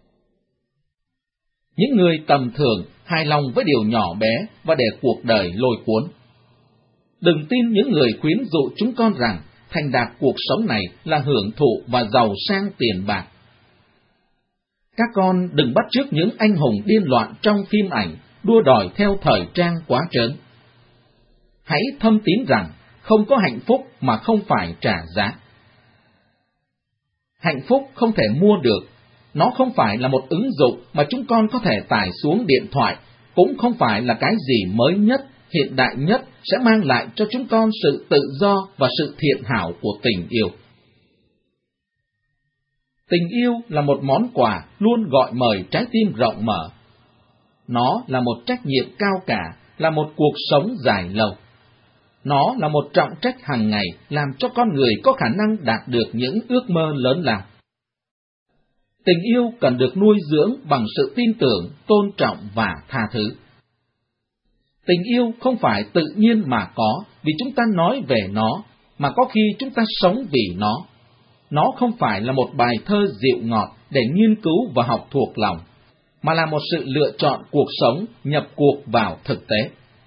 Những người tầm thường hài lòng với điều nhỏ bé và để cuộc đời lôi cuốn. Đừng tin những người khuyến dụ chúng con rằng thành đạt cuộc sống này là hưởng thụ và giàu sang tiền bạc. Các con đừng bắt chước những anh hùng điên loạn trong phim ảnh, đua đòi theo thời trang quá trớn. Hãy thâm tín rằng không có hạnh phúc mà không phải trả giá. Hạnh phúc không thể mua được, nó không phải là một ứng dụng mà chúng con có thể tải xuống điện thoại, cũng không phải là cái gì mới nhất, hiện đại nhất sẽ mang lại cho chúng con sự tự do và sự thiện hảo của tình yêu. Tình yêu là một món quà luôn gọi mời trái tim rộng mở. Nó là một trách nhiệm cao cả, là một cuộc sống dài lâu. Nó là một trọng trách hàng ngày làm cho con người có khả năng đạt được những ước mơ lớn lao. Tình yêu cần được nuôi dưỡng bằng sự tin tưởng, tôn trọng và tha thứ. Tình yêu không phải tự nhiên mà có vì chúng ta nói về nó, mà có khi chúng ta sống vì nó. Nó không phải là một bài thơ dịu ngọt để nghiên cứu và học thuộc lòng, mà là một sự lựa chọn cuộc sống nhập cuộc vào thực tế.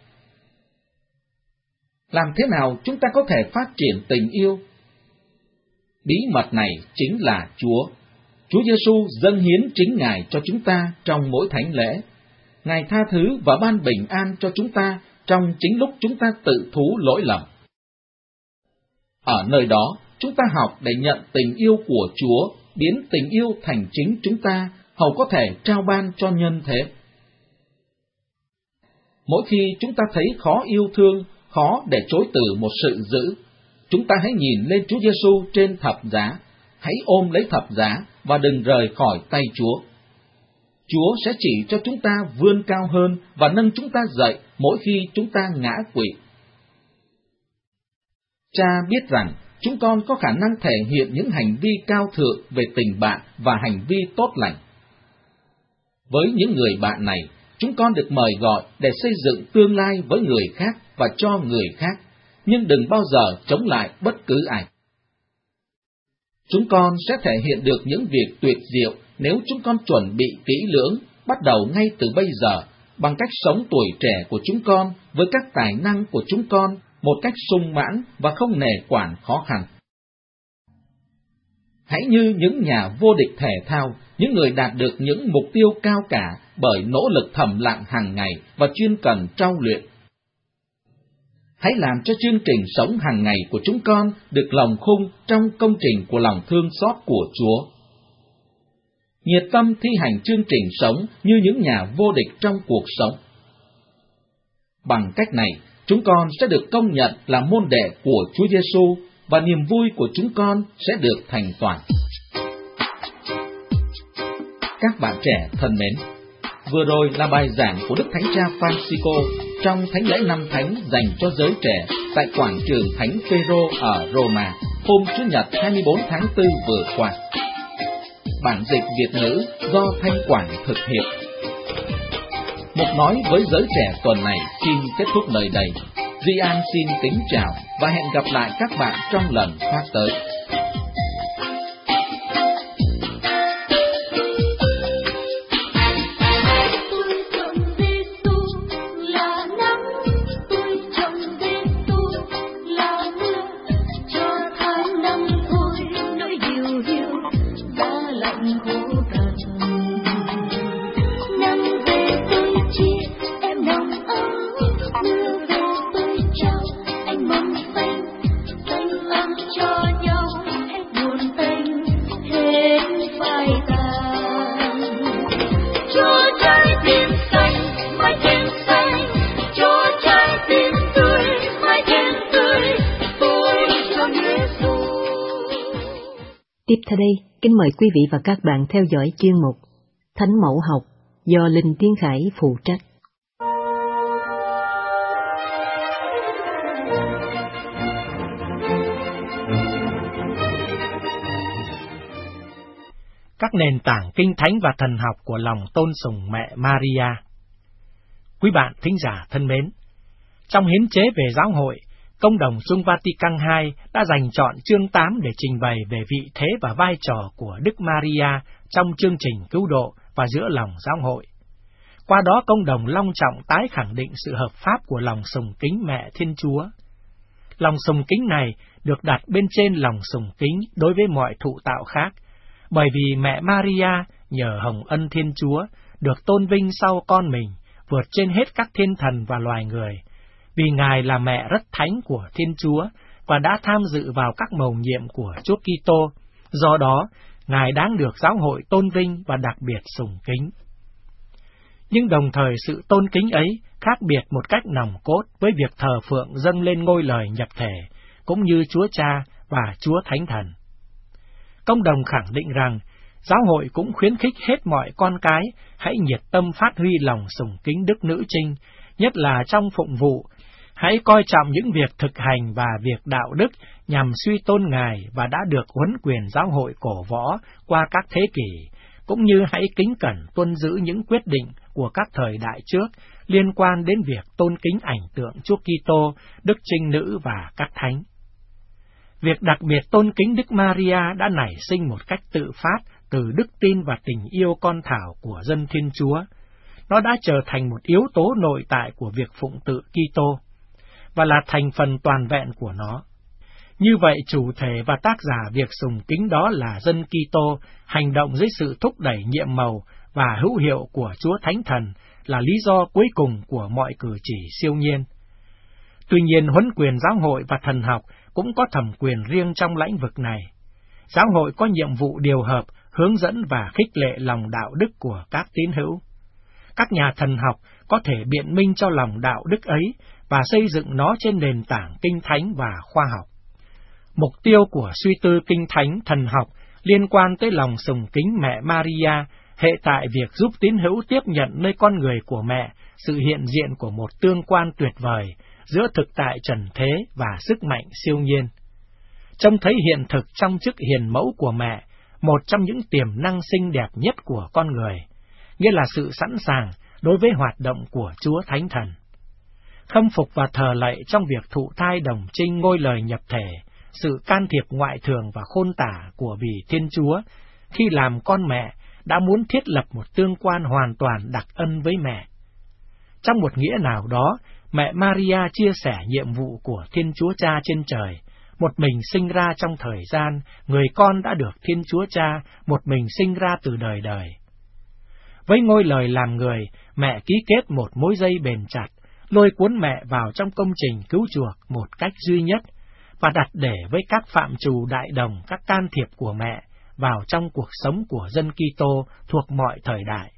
Làm thế nào chúng ta có thể phát triển tình yêu? Bí mật này chính là Chúa. Chúa Giêsu dâng hiến chính Ngài cho chúng ta trong mỗi thánh lễ. Ngài tha thứ và ban bình an cho chúng ta trong chính lúc chúng ta tự thú lỗi lầm. Ở nơi đó, chúng ta học để nhận tình yêu của Chúa, biến tình yêu thành chính chúng ta hầu có thể trao ban cho nhân thế. Mỗi khi chúng ta thấy khó yêu thương, khó để chối từ một sự dữ, chúng ta hãy nhìn lên Chúa Giêsu trên thập giá, hãy ôm lấy thập giá và đừng rời khỏi tay Chúa. Chúa sẽ chỉ cho chúng ta vươn cao hơn và nâng chúng ta dậy mỗi khi chúng ta ngã quỵ. Cha biết rằng chúng con có khả năng thể hiện những hành vi cao thượng về tình bạn và hành vi tốt lành. Với những người bạn này, chúng con được mời gọi để xây dựng tương lai với người khác và cho người khác, nhưng đừng bao giờ chống lại bất cứ ai. Chúng con sẽ thể hiện được những việc tuyệt diệu nếu chúng con chuẩn bị kỹ lưỡng, bắt đầu ngay từ bây giờ, bằng cách sống tuổi trẻ của chúng con với các tài năng của chúng con một cách sung mãn và không nề quản khó khăn. Hãy như những nhà vô địch thể thao, những người đạt được những mục tiêu cao cả bởi nỗ lực thầm lặng hàng ngày và chuyên cần trau luyện. Hãy làm cho chương trình sống hàng ngày của chúng con được lòng khung trong công trình của lòng thương xót của Chúa. Nhiệt tâm thi hành chương trình sống như những nhà vô địch trong cuộc sống. Bằng cách này, chúng con sẽ được công nhận là môn đệ của Chúa Giêsu và niềm vui của chúng con sẽ được thành toàn. Các bạn trẻ thân mến, vừa rồi là bài giảng của Đức Thánh Cha Francisco trong Thánh lễ năm Thánh dành cho giới trẻ tại quảng trường Thánh Phêrô ở Roma hôm Chủ nhật hai mươi bốn tháng tư vừa qua. Bản dịch Việt ngữ do Thanh Quảng thực hiện. Mục nói với giới trẻ tuần này xin kết thúc nơi đây. Duy An xin kính chào và hẹn gặp lại các bạn trong lần phát tới. Tiếp theo đây, kính mời quý vị và các bạn theo dõi chuyên mục Thánh Mẫu Học do Linh Tiến Khải phụ trách. Các nền tảng kinh thánh và thần học của lòng tôn sùng mẹ Maria. Quý bạn thính giả thân mến, trong hiến chế về giáo hội, Công đồng Dung Vatican hai đã dành chọn chương tám để trình bày về vị thế và vai trò của Đức Maria trong chương trình cứu độ và giữa lòng giáo hội. Qua đó Công đồng long trọng tái khẳng định sự hợp pháp của lòng sùng kính mẹ Thiên Chúa. Lòng sùng kính này được đặt bên trên lòng sùng kính đối với mọi thụ tạo khác, bởi vì mẹ Maria nhờ hồng ân Thiên Chúa được tôn vinh sau con mình, vượt trên hết các thiên thần và loài người, vì Ngài là mẹ rất thánh của Thiên Chúa và đã tham dự vào các mầu nhiệm của Chúa Kitô. Do đó, Ngài đáng được giáo hội tôn vinh và đặc biệt sùng kính. Nhưng đồng thời sự tôn kính ấy khác biệt một cách nòng cốt với việc thờ phượng dâng lên ngôi lời nhập thể, cũng như Chúa Cha và Chúa Thánh Thần. Công đồng khẳng định rằng, giáo hội cũng khuyến khích hết mọi con cái hãy nhiệt tâm phát huy lòng sùng kính Đức Nữ Trinh, nhất là trong phụng vụ. Hãy coi trọng những việc thực hành và việc đạo đức nhằm suy tôn Ngài và đã được huấn quyền giáo hội cổ võ qua các thế kỷ, cũng như hãy kính cẩn tuân giữ những quyết định của các thời đại trước liên quan đến việc tôn kính ảnh tượng Chúa Kitô, Đức Trinh Nữ và các thánh. Việc đặc biệt tôn kính Đức Maria đã nảy sinh một cách tự phát từ đức tin và tình yêu con thảo của dân Thiên Chúa. Nó đã trở thành một yếu tố nội tại của việc phụng tự Kitô và là thành phần toàn vẹn của nó. Như vậy, chủ thể và tác giả việc sùng kính đó là dân Kitô, hành động dưới sự thúc đẩy nhiệm màu và hữu hiệu của Chúa Thánh Thần là lý do cuối cùng của mọi cử chỉ siêu nhiên. Tuy nhiên, huấn quyền giáo hội và thần học cũng có thẩm quyền riêng trong lĩnh vực này. Giáo hội có nhiệm vụ điều hợp, hướng dẫn và khích lệ lòng đạo đức của các tín hữu. Các nhà thần học có thể biện minh cho lòng đạo đức ấy và xây dựng nó trên nền tảng kinh thánh và khoa học. Mục tiêu của suy tư kinh thánh thần học liên quan tới lòng sùng kính mẹ Maria hệ tại việc giúp tín hữu tiếp nhận nơi con người của mẹ sự hiện diện của một tương quan tuyệt vời giữa thực tại trần thế và sức mạnh siêu nhiên. Trông thấy hiện thực trong chức hiền mẫu của mẹ, một trong những tiềm năng xinh đẹp nhất của con người, nghĩa là sự sẵn sàng đối với hoạt động của Chúa Thánh Thần. Khâm phục và thờ lạy trong việc thụ thai đồng trinh ngôi lời nhập thể, sự can thiệp ngoại thường và khôn tả của vị Thiên Chúa khi làm con mẹ đã muốn thiết lập một tương quan hoàn toàn đặc ân với mẹ. Trong một nghĩa nào đó, mẹ Maria chia sẻ nhiệm vụ của Thiên Chúa Cha trên trời, một mình sinh ra trong thời gian, người con đã được Thiên Chúa Cha một mình sinh ra từ đời đời. Với ngôi lời làm người, mẹ ký kết một mối dây bền chặt, lôi cuốn mẹ vào trong công trình cứu chuộc một cách duy nhất, và đặt để với các phạm trù đại đồng các can thiệp của mẹ vào trong cuộc sống của dân Kitô thuộc mọi thời đại.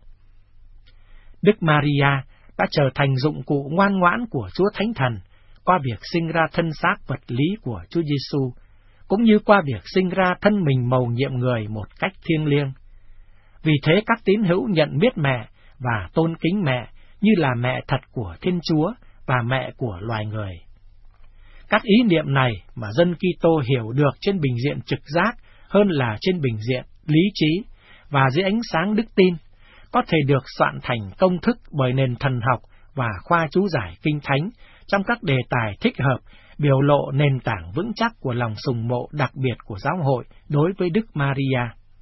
Đức Maria đã trở thành dụng cụ ngoan ngoãn của Chúa Thánh Thần qua việc sinh ra thân xác vật lý của Chúa Giêsu, cũng như qua việc sinh ra thân mình mầu nhiệm người một cách thiêng liêng. Vì thế các tín hữu nhận biết mẹ và tôn kính mẹ như là mẹ thật của Thiên Chúa và mẹ của loài người. Các ý niệm này mà dân Kitô hiểu được trên bình diện trực giác hơn là trên bình diện lý trí và dưới ánh sáng đức tin, có thể được soạn thành công thức bởi nền thần học và khoa chú giải kinh thánh trong các đề tài thích hợp, biểu lộ nền tảng vững chắc của lòng sùng mộ đặc biệt của giáo hội đối với Đức Maria.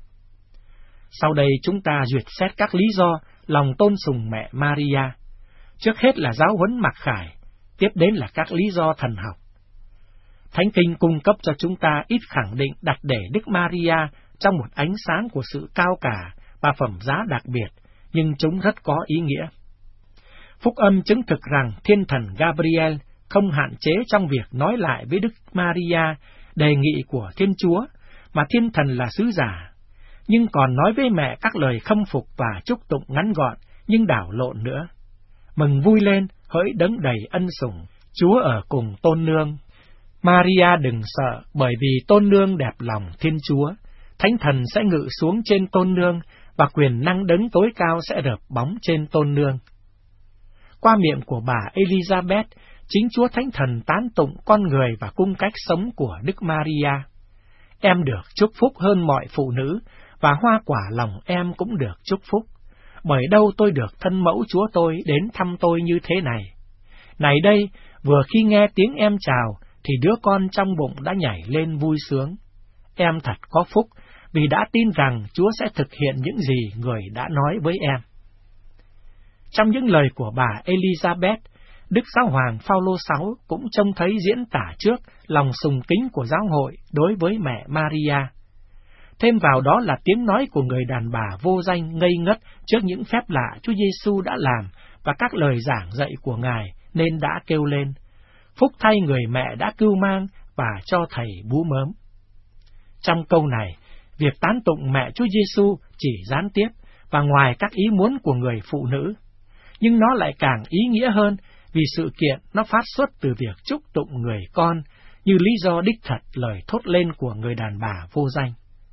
Sau đây chúng ta duyệt xét các lý do lòng tôn sùng mẹ Maria. Trước hết là giáo huấn mặc khải, tiếp đến là các lý do thần học. Thánh Kinh cung cấp cho chúng ta ít khẳng định đặt để Đức Maria trong một ánh sáng của sự cao cả và phẩm giá đặc biệt, nhưng chúng rất có ý nghĩa. Phúc âm chứng thực rằng thiên thần Gabriel không hạn chế trong việc nói lại với Đức Maria đề nghị của Thiên Chúa, mà thiên thần là sứ giả, nhưng còn nói với mẹ các lời khâm phục và chúc tụng ngắn gọn nhưng đảo lộn nữa. Mừng vui lên, hỡi đấng đầy ân sủng, Chúa ở cùng tôn nương. Maria đừng sợ, bởi vì tôn nương đẹp lòng Thiên Chúa. Thánh thần sẽ ngự xuống trên tôn nương, và quyền năng đấng tối cao sẽ rợp bóng trên tôn nương. Qua miệng của bà Elizabeth, chính Chúa Thánh Thần tán tụng con người và cung cách sống của Đức Maria. Em được chúc phúc hơn mọi phụ nữ, và hoa quả lòng em cũng được chúc phúc. Bởi đâu tôi được thân mẫu Chúa tôi đến thăm tôi như thế này. Này đây, vừa khi nghe tiếng em chào, thì đứa con trong bụng đã nhảy lên vui sướng. Em thật có phúc, vì đã tin rằng Chúa sẽ thực hiện những gì người đã nói với em. Trong những lời của bà Elizabeth, Đức Giáo hoàng Phaolô sáu cũng trông thấy diễn tả trước lòng sùng kính của giáo hội đối với mẹ Maria. Thêm vào đó là tiếng nói của người đàn bà vô danh ngây ngất trước những phép lạ Chúa Giêsu đã làm và các lời giảng dạy của Ngài, nên đã kêu lên: phúc thay người mẹ đã cưu mang và cho thầy bú mớm. Trong câu này, việc tán tụng mẹ Chúa Giêsu chỉ gián tiếp và ngoài các ý muốn của người phụ nữ, nhưng nó lại càng ý nghĩa hơn vì sự kiện nó phát xuất từ việc chúc tụng người con như lý do đích thật lời thốt lên của người đàn bà vô danh.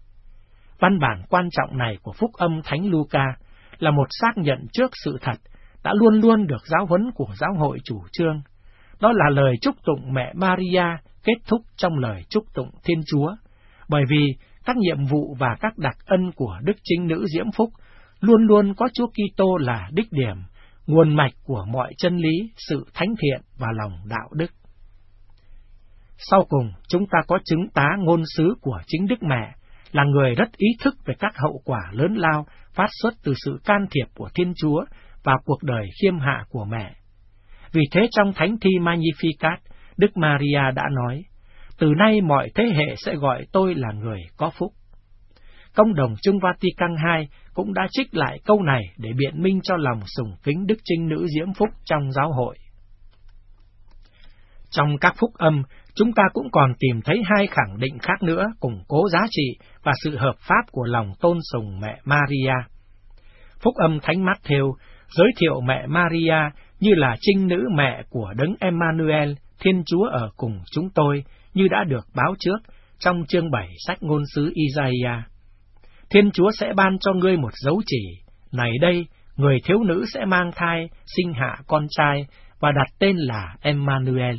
Văn bản quan trọng này của Phúc âm Thánh Luca là một xác nhận trước sự thật đã luôn luôn được giáo huấn của giáo hội chủ trương. Đó là lời chúc tụng mẹ Maria kết thúc trong lời chúc tụng Thiên Chúa, bởi vì các nhiệm vụ và các đặc ân của Đức Trinh Nữ Diễm Phúc luôn luôn có Chúa Kitô là đích điểm, nguồn mạch của mọi chân lý, sự thánh thiện và lòng đạo đức. Sau cùng, chúng ta có chứng tá ngôn sứ của chính Đức Mẹ, là người rất ý thức về các hậu quả lớn lao phát xuất từ sự can thiệp của Thiên Chúa vào cuộc đời khiêm hạ của mẹ. Vì thế trong Thánh thi Magnificat, Đức Maria đã nói: từ nay mọi thế hệ sẽ gọi tôi là người có phúc. Công đồng Chung Vatican hai cũng đã trích lại câu này để biện minh cho lòng sùng kính Đức Trinh Nữ Diễm Phúc trong giáo hội. Trong các phúc âm, chúng ta cũng còn tìm thấy hai khẳng định khác nữa củng cố giá trị và sự hợp pháp của lòng tôn sùng mẹ Maria. Phúc âm Thánh Mát-thêu giới thiệu mẹ Maria như là trinh nữ mẹ của đấng Emmanuel, Thiên Chúa ở cùng chúng tôi, như đã được báo trước trong chương bảy sách ngôn sứ Isaiah. Thiên Chúa sẽ ban cho ngươi một dấu chỉ, này đây, người thiếu nữ sẽ mang thai, sinh hạ con trai, và đặt tên là Emmanuel.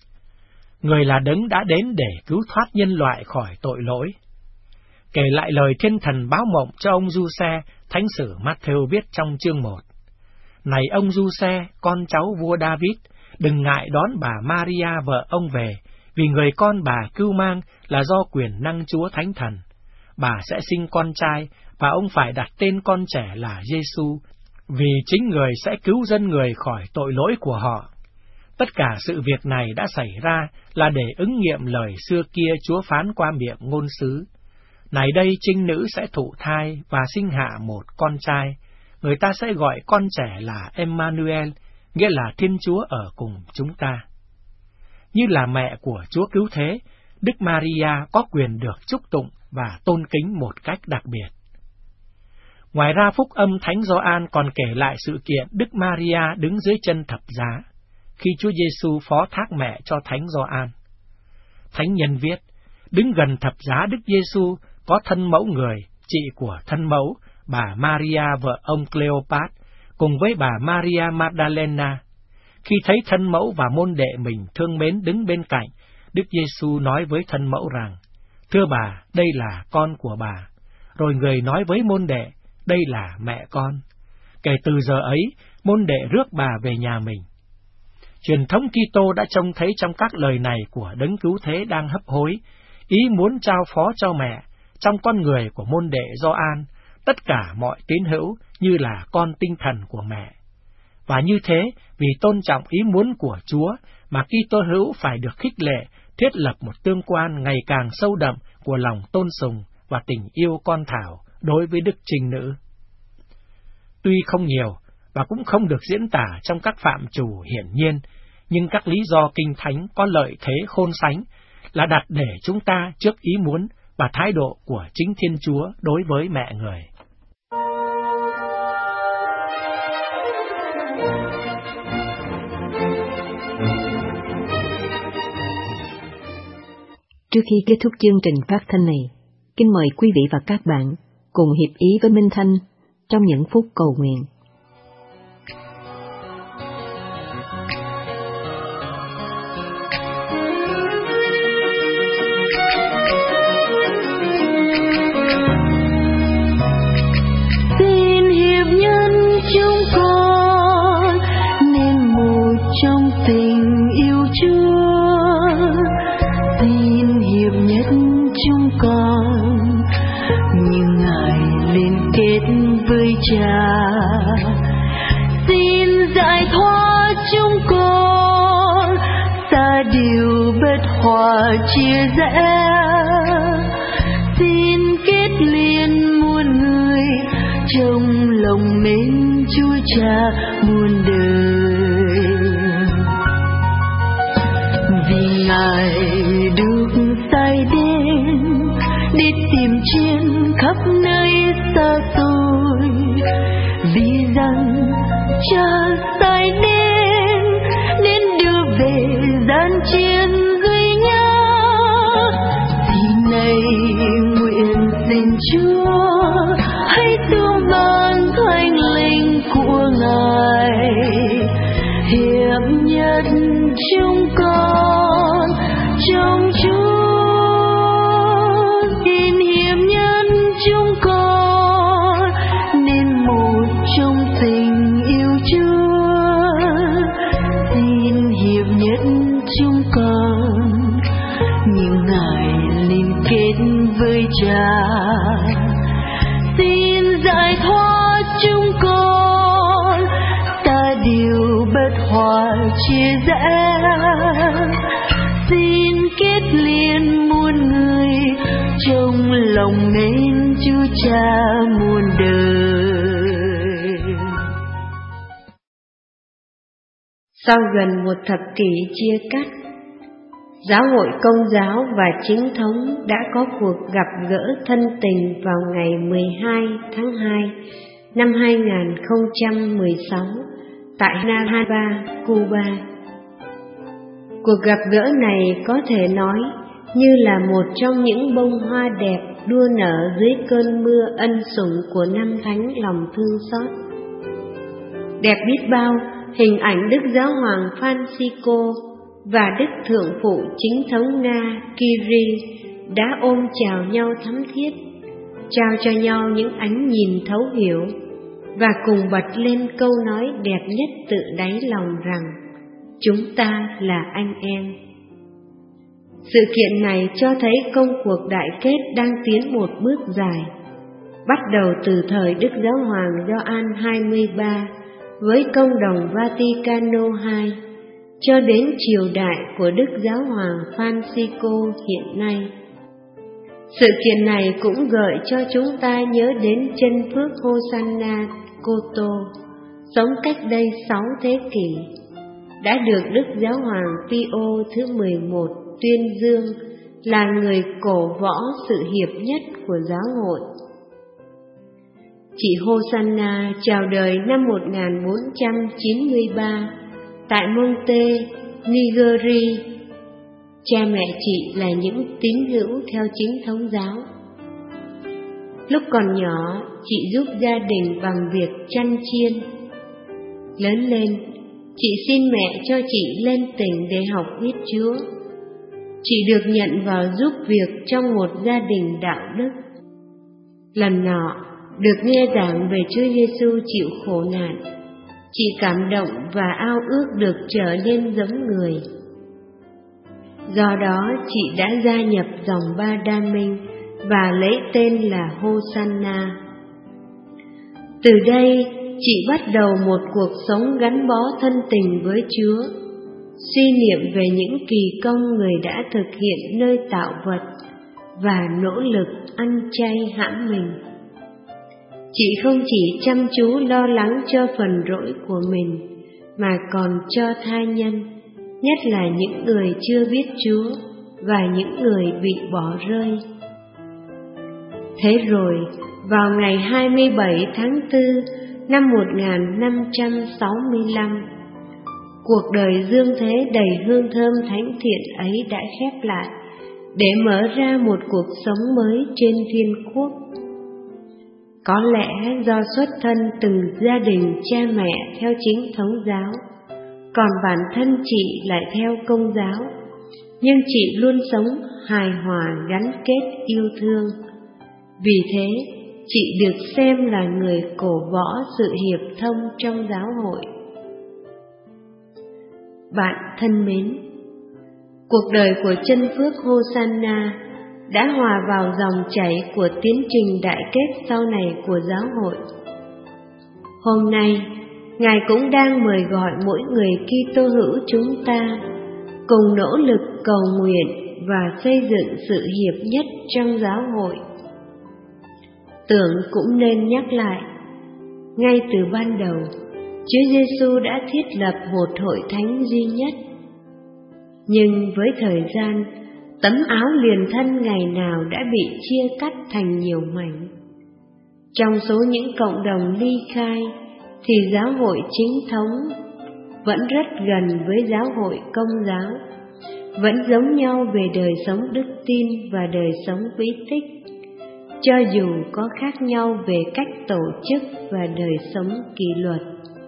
Người là đấng đã đến để cứu thoát nhân loại khỏi tội lỗi. Kể lại lời thiên thần báo mộng cho ông Giuse, Thánh sử Mát-thêu viết trong chương một. Này ông Giuse, con cháu vua David, đừng ngại đón bà Maria vợ ông về, vì người con bà cưu mang là do quyền năng Chúa Thánh Thần. Bà sẽ sinh con trai, và ông phải đặt tên con trẻ là Giê-xu, vì chính người sẽ cứu dân người khỏi tội lỗi của họ. Tất cả sự việc này đã xảy ra là để ứng nghiệm lời xưa kia Chúa phán qua miệng ngôn sứ. Này đây trinh nữ sẽ thụ thai và sinh hạ một con trai, người ta sẽ gọi con trẻ là Emmanuel, nghĩa là Thiên Chúa ở cùng chúng ta. Như là mẹ của Chúa cứu thế, Đức Maria có quyền được chúc tụng và tôn kính một cách đặc biệt. Ngoài ra, phúc âm Thánh Gioan còn kể lại sự kiện Đức Maria đứng dưới chân thập giá, khi Chúa Giêsu phó thác mẹ cho Thánh Gioan. Thánh nhân viết, đứng gần thập giá Đức Giêsu có thân mẫu người, chị của thân mẫu, bà Maria vợ ông Cleopat, cùng với bà Maria Magdalena. Khi thấy thân mẫu và môn đệ mình thương mến đứng bên cạnh, Đức Giêsu nói với thân mẫu rằng, thưa bà, đây là con của bà. Rồi người nói với môn đệ, đây là mẹ con. Kể từ giờ ấy, môn đệ rước bà về nhà mình. Truyền thống Kitô đã trông thấy trong các lời này của đấng cứu thế đang hấp hối, ý muốn trao phó cho mẹ, trong con người của môn đệ Gioan, tất cả mọi tín hữu như là con tinh thần của mẹ. Và như thế, vì tôn trọng ý muốn của Chúa, mà Kitô hữu phải được khích lệ, thiết lập một tương quan ngày càng sâu đậm của lòng tôn sùng và tình yêu con thảo đối với Đức Trinh Nữ. Tuy không nhiều, và cũng không được diễn tả trong các phạm trù hiển nhiên, nhưng các lý do kinh thánh có lợi thế khôn sánh là đặt để chúng ta trước ý muốn và thái độ của chính Thiên Chúa đối với mẹ người. Trước khi kết thúc chương trình phát thanh này, kính mời quý vị và các bạn cùng hiệp ý với Minh Thanh trong những phút cầu nguyện. Xin hiệp nhân chúng con nên một trong tình yêu Chúa. Xin hiệp nhất chúng con như Ngài liên kết với Cha. Xin giải thoát chúng con xa điều bất hòa chia rẽ. Xin kết liên muôn người trong lòng mến Chúa Cha muôn đời. Vì Ngài được sai đến để tìm trên khắp nơi xa xôi, vì rằng Cha sai đến đến đưa về gian chiến gây nhá. Thì này nguyện xin Chúa hãy thương ban thánh linh của Ngài hiệp nhất chúng con trong Chúa. Xin hiệp nhân chúng con nên một trong tình yêu Chúa. Xin hiệp nhất chúng con như Ngài liên kết với Cha. Xin giải thoát chúng con ta điều bất hòa chia rẽ. Xin kết liên muôn người trong lòng mến Chúa Cha muôn đời. Sau gần một thập kỷ chia cắt, Giáo hội Công giáo và Chính thống đã có cuộc gặp gỡ thân tình vào ngày mười hai tháng hai năm hai nghìn không trăm mười sáu tại La Habana, Cuba. Cuộc gặp gỡ này có thể nói như là một trong những bông hoa đẹp đua nở dưới cơn mưa ân sủng của năm thánh lòng thương xót. Đẹp biết bao, hình ảnh Đức Giáo hoàng Francisco và Đức Thượng phụ Chính thống Nga Kirill đã ôm chào nhau thắm thiết, trao cho nhau những ánh nhìn thấu hiểu và cùng bật lên câu nói đẹp nhất tự đáy lòng rằng chúng ta là anh em. Sự kiện này cho thấy công cuộc đại kết đang tiến một bước dài, bắt đầu từ thời Đức Giáo hoàng Gioan hai mươi ba với công đồng Vaticano hai cho đến triều đại của Đức Giáo hoàng Francisco hiện nay. Sự kiện này cũng gợi cho chúng ta nhớ đến chân phước Hosanna Coto, sống cách đây sáu thế kỷ, đã được Đức Giáo hoàng Pio thứ mười một tuyên dương là người cổ võ sự hiệp nhất của giáo hội. Chị Hosanna chào đời năm một nghìn bốn trăm chín mươi ba tại Monte Nigeri. Cha mẹ chị là những tín hữu theo Chính thống giáo. Lúc còn nhỏ, chị giúp gia đình bằng việc chăn chiên. Lớn lên, chị xin mẹ cho chị lên tỉnh để học biết Chúa. Chị được nhận vào giúp việc trong một gia đình đạo đức. Lần nọ, được nghe giảng về Chúa Giêsu chịu khổ nạn, chị cảm động và ao ước được trở nên giống người. Do đó, chị đã gia nhập dòng Ba Đa Minh và lấy tên là Hosanna. Từ đây, chị bắt đầu một cuộc sống gắn bó thân tình với Chúa, suy niệm về những kỳ công Người đã thực hiện nơi tạo vật và nỗ lực ăn chay hãm mình. Chị không chỉ chăm chú lo lắng cho phần rỗi của mình, mà còn cho tha nhân, nhất là những người chưa biết Chúa và những người bị bỏ rơi. Thế rồi, vào ngày hai mươi bảy tháng tư năm một nghìn năm trăm sáu mươi lăm, cuộc đời dương thế đầy hương thơm thánh thiện ấy đã khép lại để mở ra một cuộc sống mới trên thiên quốc. Có lẽ do xuất thân từng gia đình cha mẹ theo Chính thống giáo, còn bản thân chị lại theo Công giáo, nhưng chị luôn sống hài hòa gắn kết yêu thương. Vì thế, chị được xem là người cổ võ sự hiệp thông trong giáo hội. Bạn thân mến, cuộc đời của chân phước Hosanna đã hòa vào dòng chảy của tiến trình đại kết sau này của giáo hội. Hôm nay, Ngài cũng đang mời gọi mỗi người Kitô hữu chúng ta cùng nỗ lực cầu nguyện và xây dựng sự hiệp nhất trong giáo hội. Tưởng cũng nên nhắc lại, ngay từ ban đầu, Chúa Giêsu đã thiết lập một hội thánh duy nhất. Nhưng với thời gian, tấm áo liền thân ngày nào đã bị chia cắt thành nhiều mảnh. Trong số những cộng đồng ly khai, thì giáo hội Chính thống vẫn rất gần với giáo hội Công giáo, vẫn giống nhau về đời sống đức tin và đời sống bí tích, cho dù có khác nhau về cách tổ chức và đời sống kỷ luật.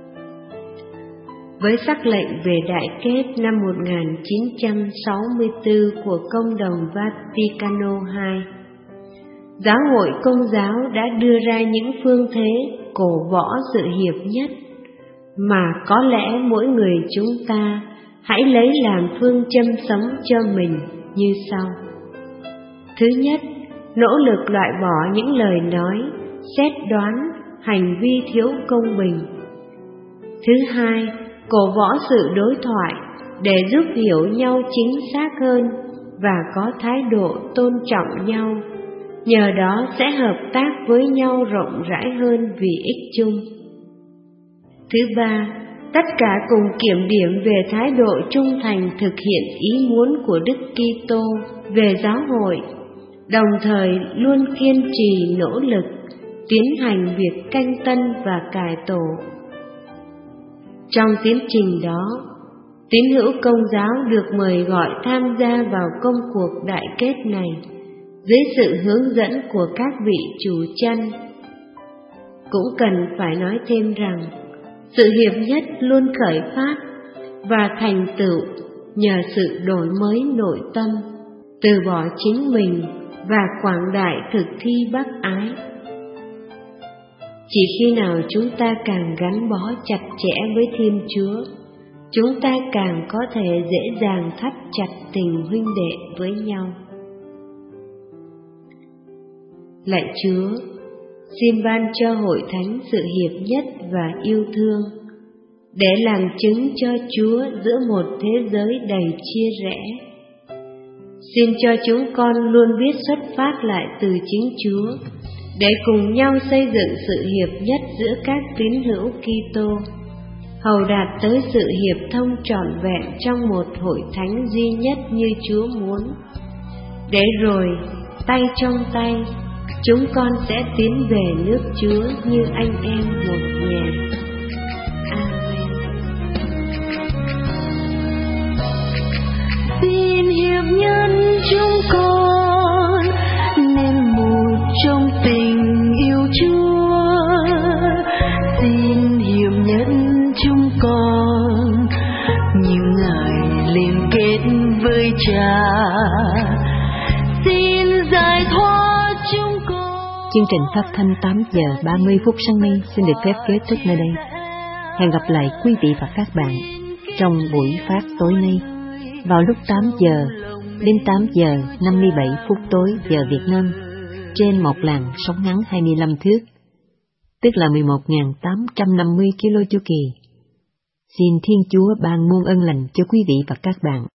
Với sắc lệnh về đại kết năm một nghìn chín trăm sáu mươi tư của Công đồng Vaticano hai, Giáo hội Công giáo đã đưa ra những phương thế cổ võ sự hiệp nhất mà có lẽ mỗi người chúng ta hãy lấy làm phương châm sống cho mình như sau. Thứ nhất, nỗ lực loại bỏ những lời nói, xét đoán, hành vi thiếu công bình. Thứ hai, cổ võ sự đối thoại để giúp hiểu nhau chính xác hơn và có thái độ tôn trọng nhau, nhờ đó sẽ hợp tác với nhau rộng rãi hơn vì ích chung. Thứ ba, tất cả cùng kiểm điểm về thái độ trung thành thực hiện ý muốn của Đức Kitô về giáo hội, đồng thời luôn kiên trì nỗ lực tiến hành việc canh tân và cải tổ. Trong tiến trình đó, tín hữu Công giáo được mời gọi tham gia vào công cuộc đại kết này dưới sự hướng dẫn của các vị chủ chăn. Cũng cần phải nói thêm rằng, sự hiệp nhất luôn khởi phát và thành tựu nhờ sự đổi mới nội tâm, từ bỏ chính mình và quảng đại thực thi bác ái. Chỉ khi nào chúng ta càng gắn bó chặt chẽ với Thiên Chúa, chúng ta càng có thể dễ dàng thắt chặt tình huynh đệ với nhau. Lạy Chúa, xin ban cho hội thánh sự hiệp nhất và yêu thương, để làm chứng cho Chúa giữa một thế giới đầy chia rẽ. Xin cho chúng con luôn biết xuất phát lại từ chính Chúa, để cùng nhau xây dựng sự hiệp nhất giữa các tín hữu Kitô, hầu đạt tới sự hiệp thông trọn vẹn trong một hội thánh duy nhất như Chúa muốn. Để rồi, tay trong tay, chúng con sẽ tiến về nước Chúa như anh em một nhà. Amen. Xin hiệp nhân chúng con nên một trong tình yêu Chúa. Xin hiệp nhân chúng con như Ngài liên kết với Cha. Xin giải thoát chúng con. Chương trình phát thanh tám giờ ba mươi phút sáng nay xin được phép kết thúc nơi đây. Hẹn gặp lại quý vị và các bạn trong buổi phát tối nay vào lúc tám giờ đến tám giờ năm mươi bảy phút tối giờ Việt Nam trên một làn sóng ngắn hai mươi lăm thước, tức là mười một nghìn tám trăm năm mươi ki lô chu kỳ. Xin Thiên Chúa ban muôn ân lành cho quý vị và các bạn.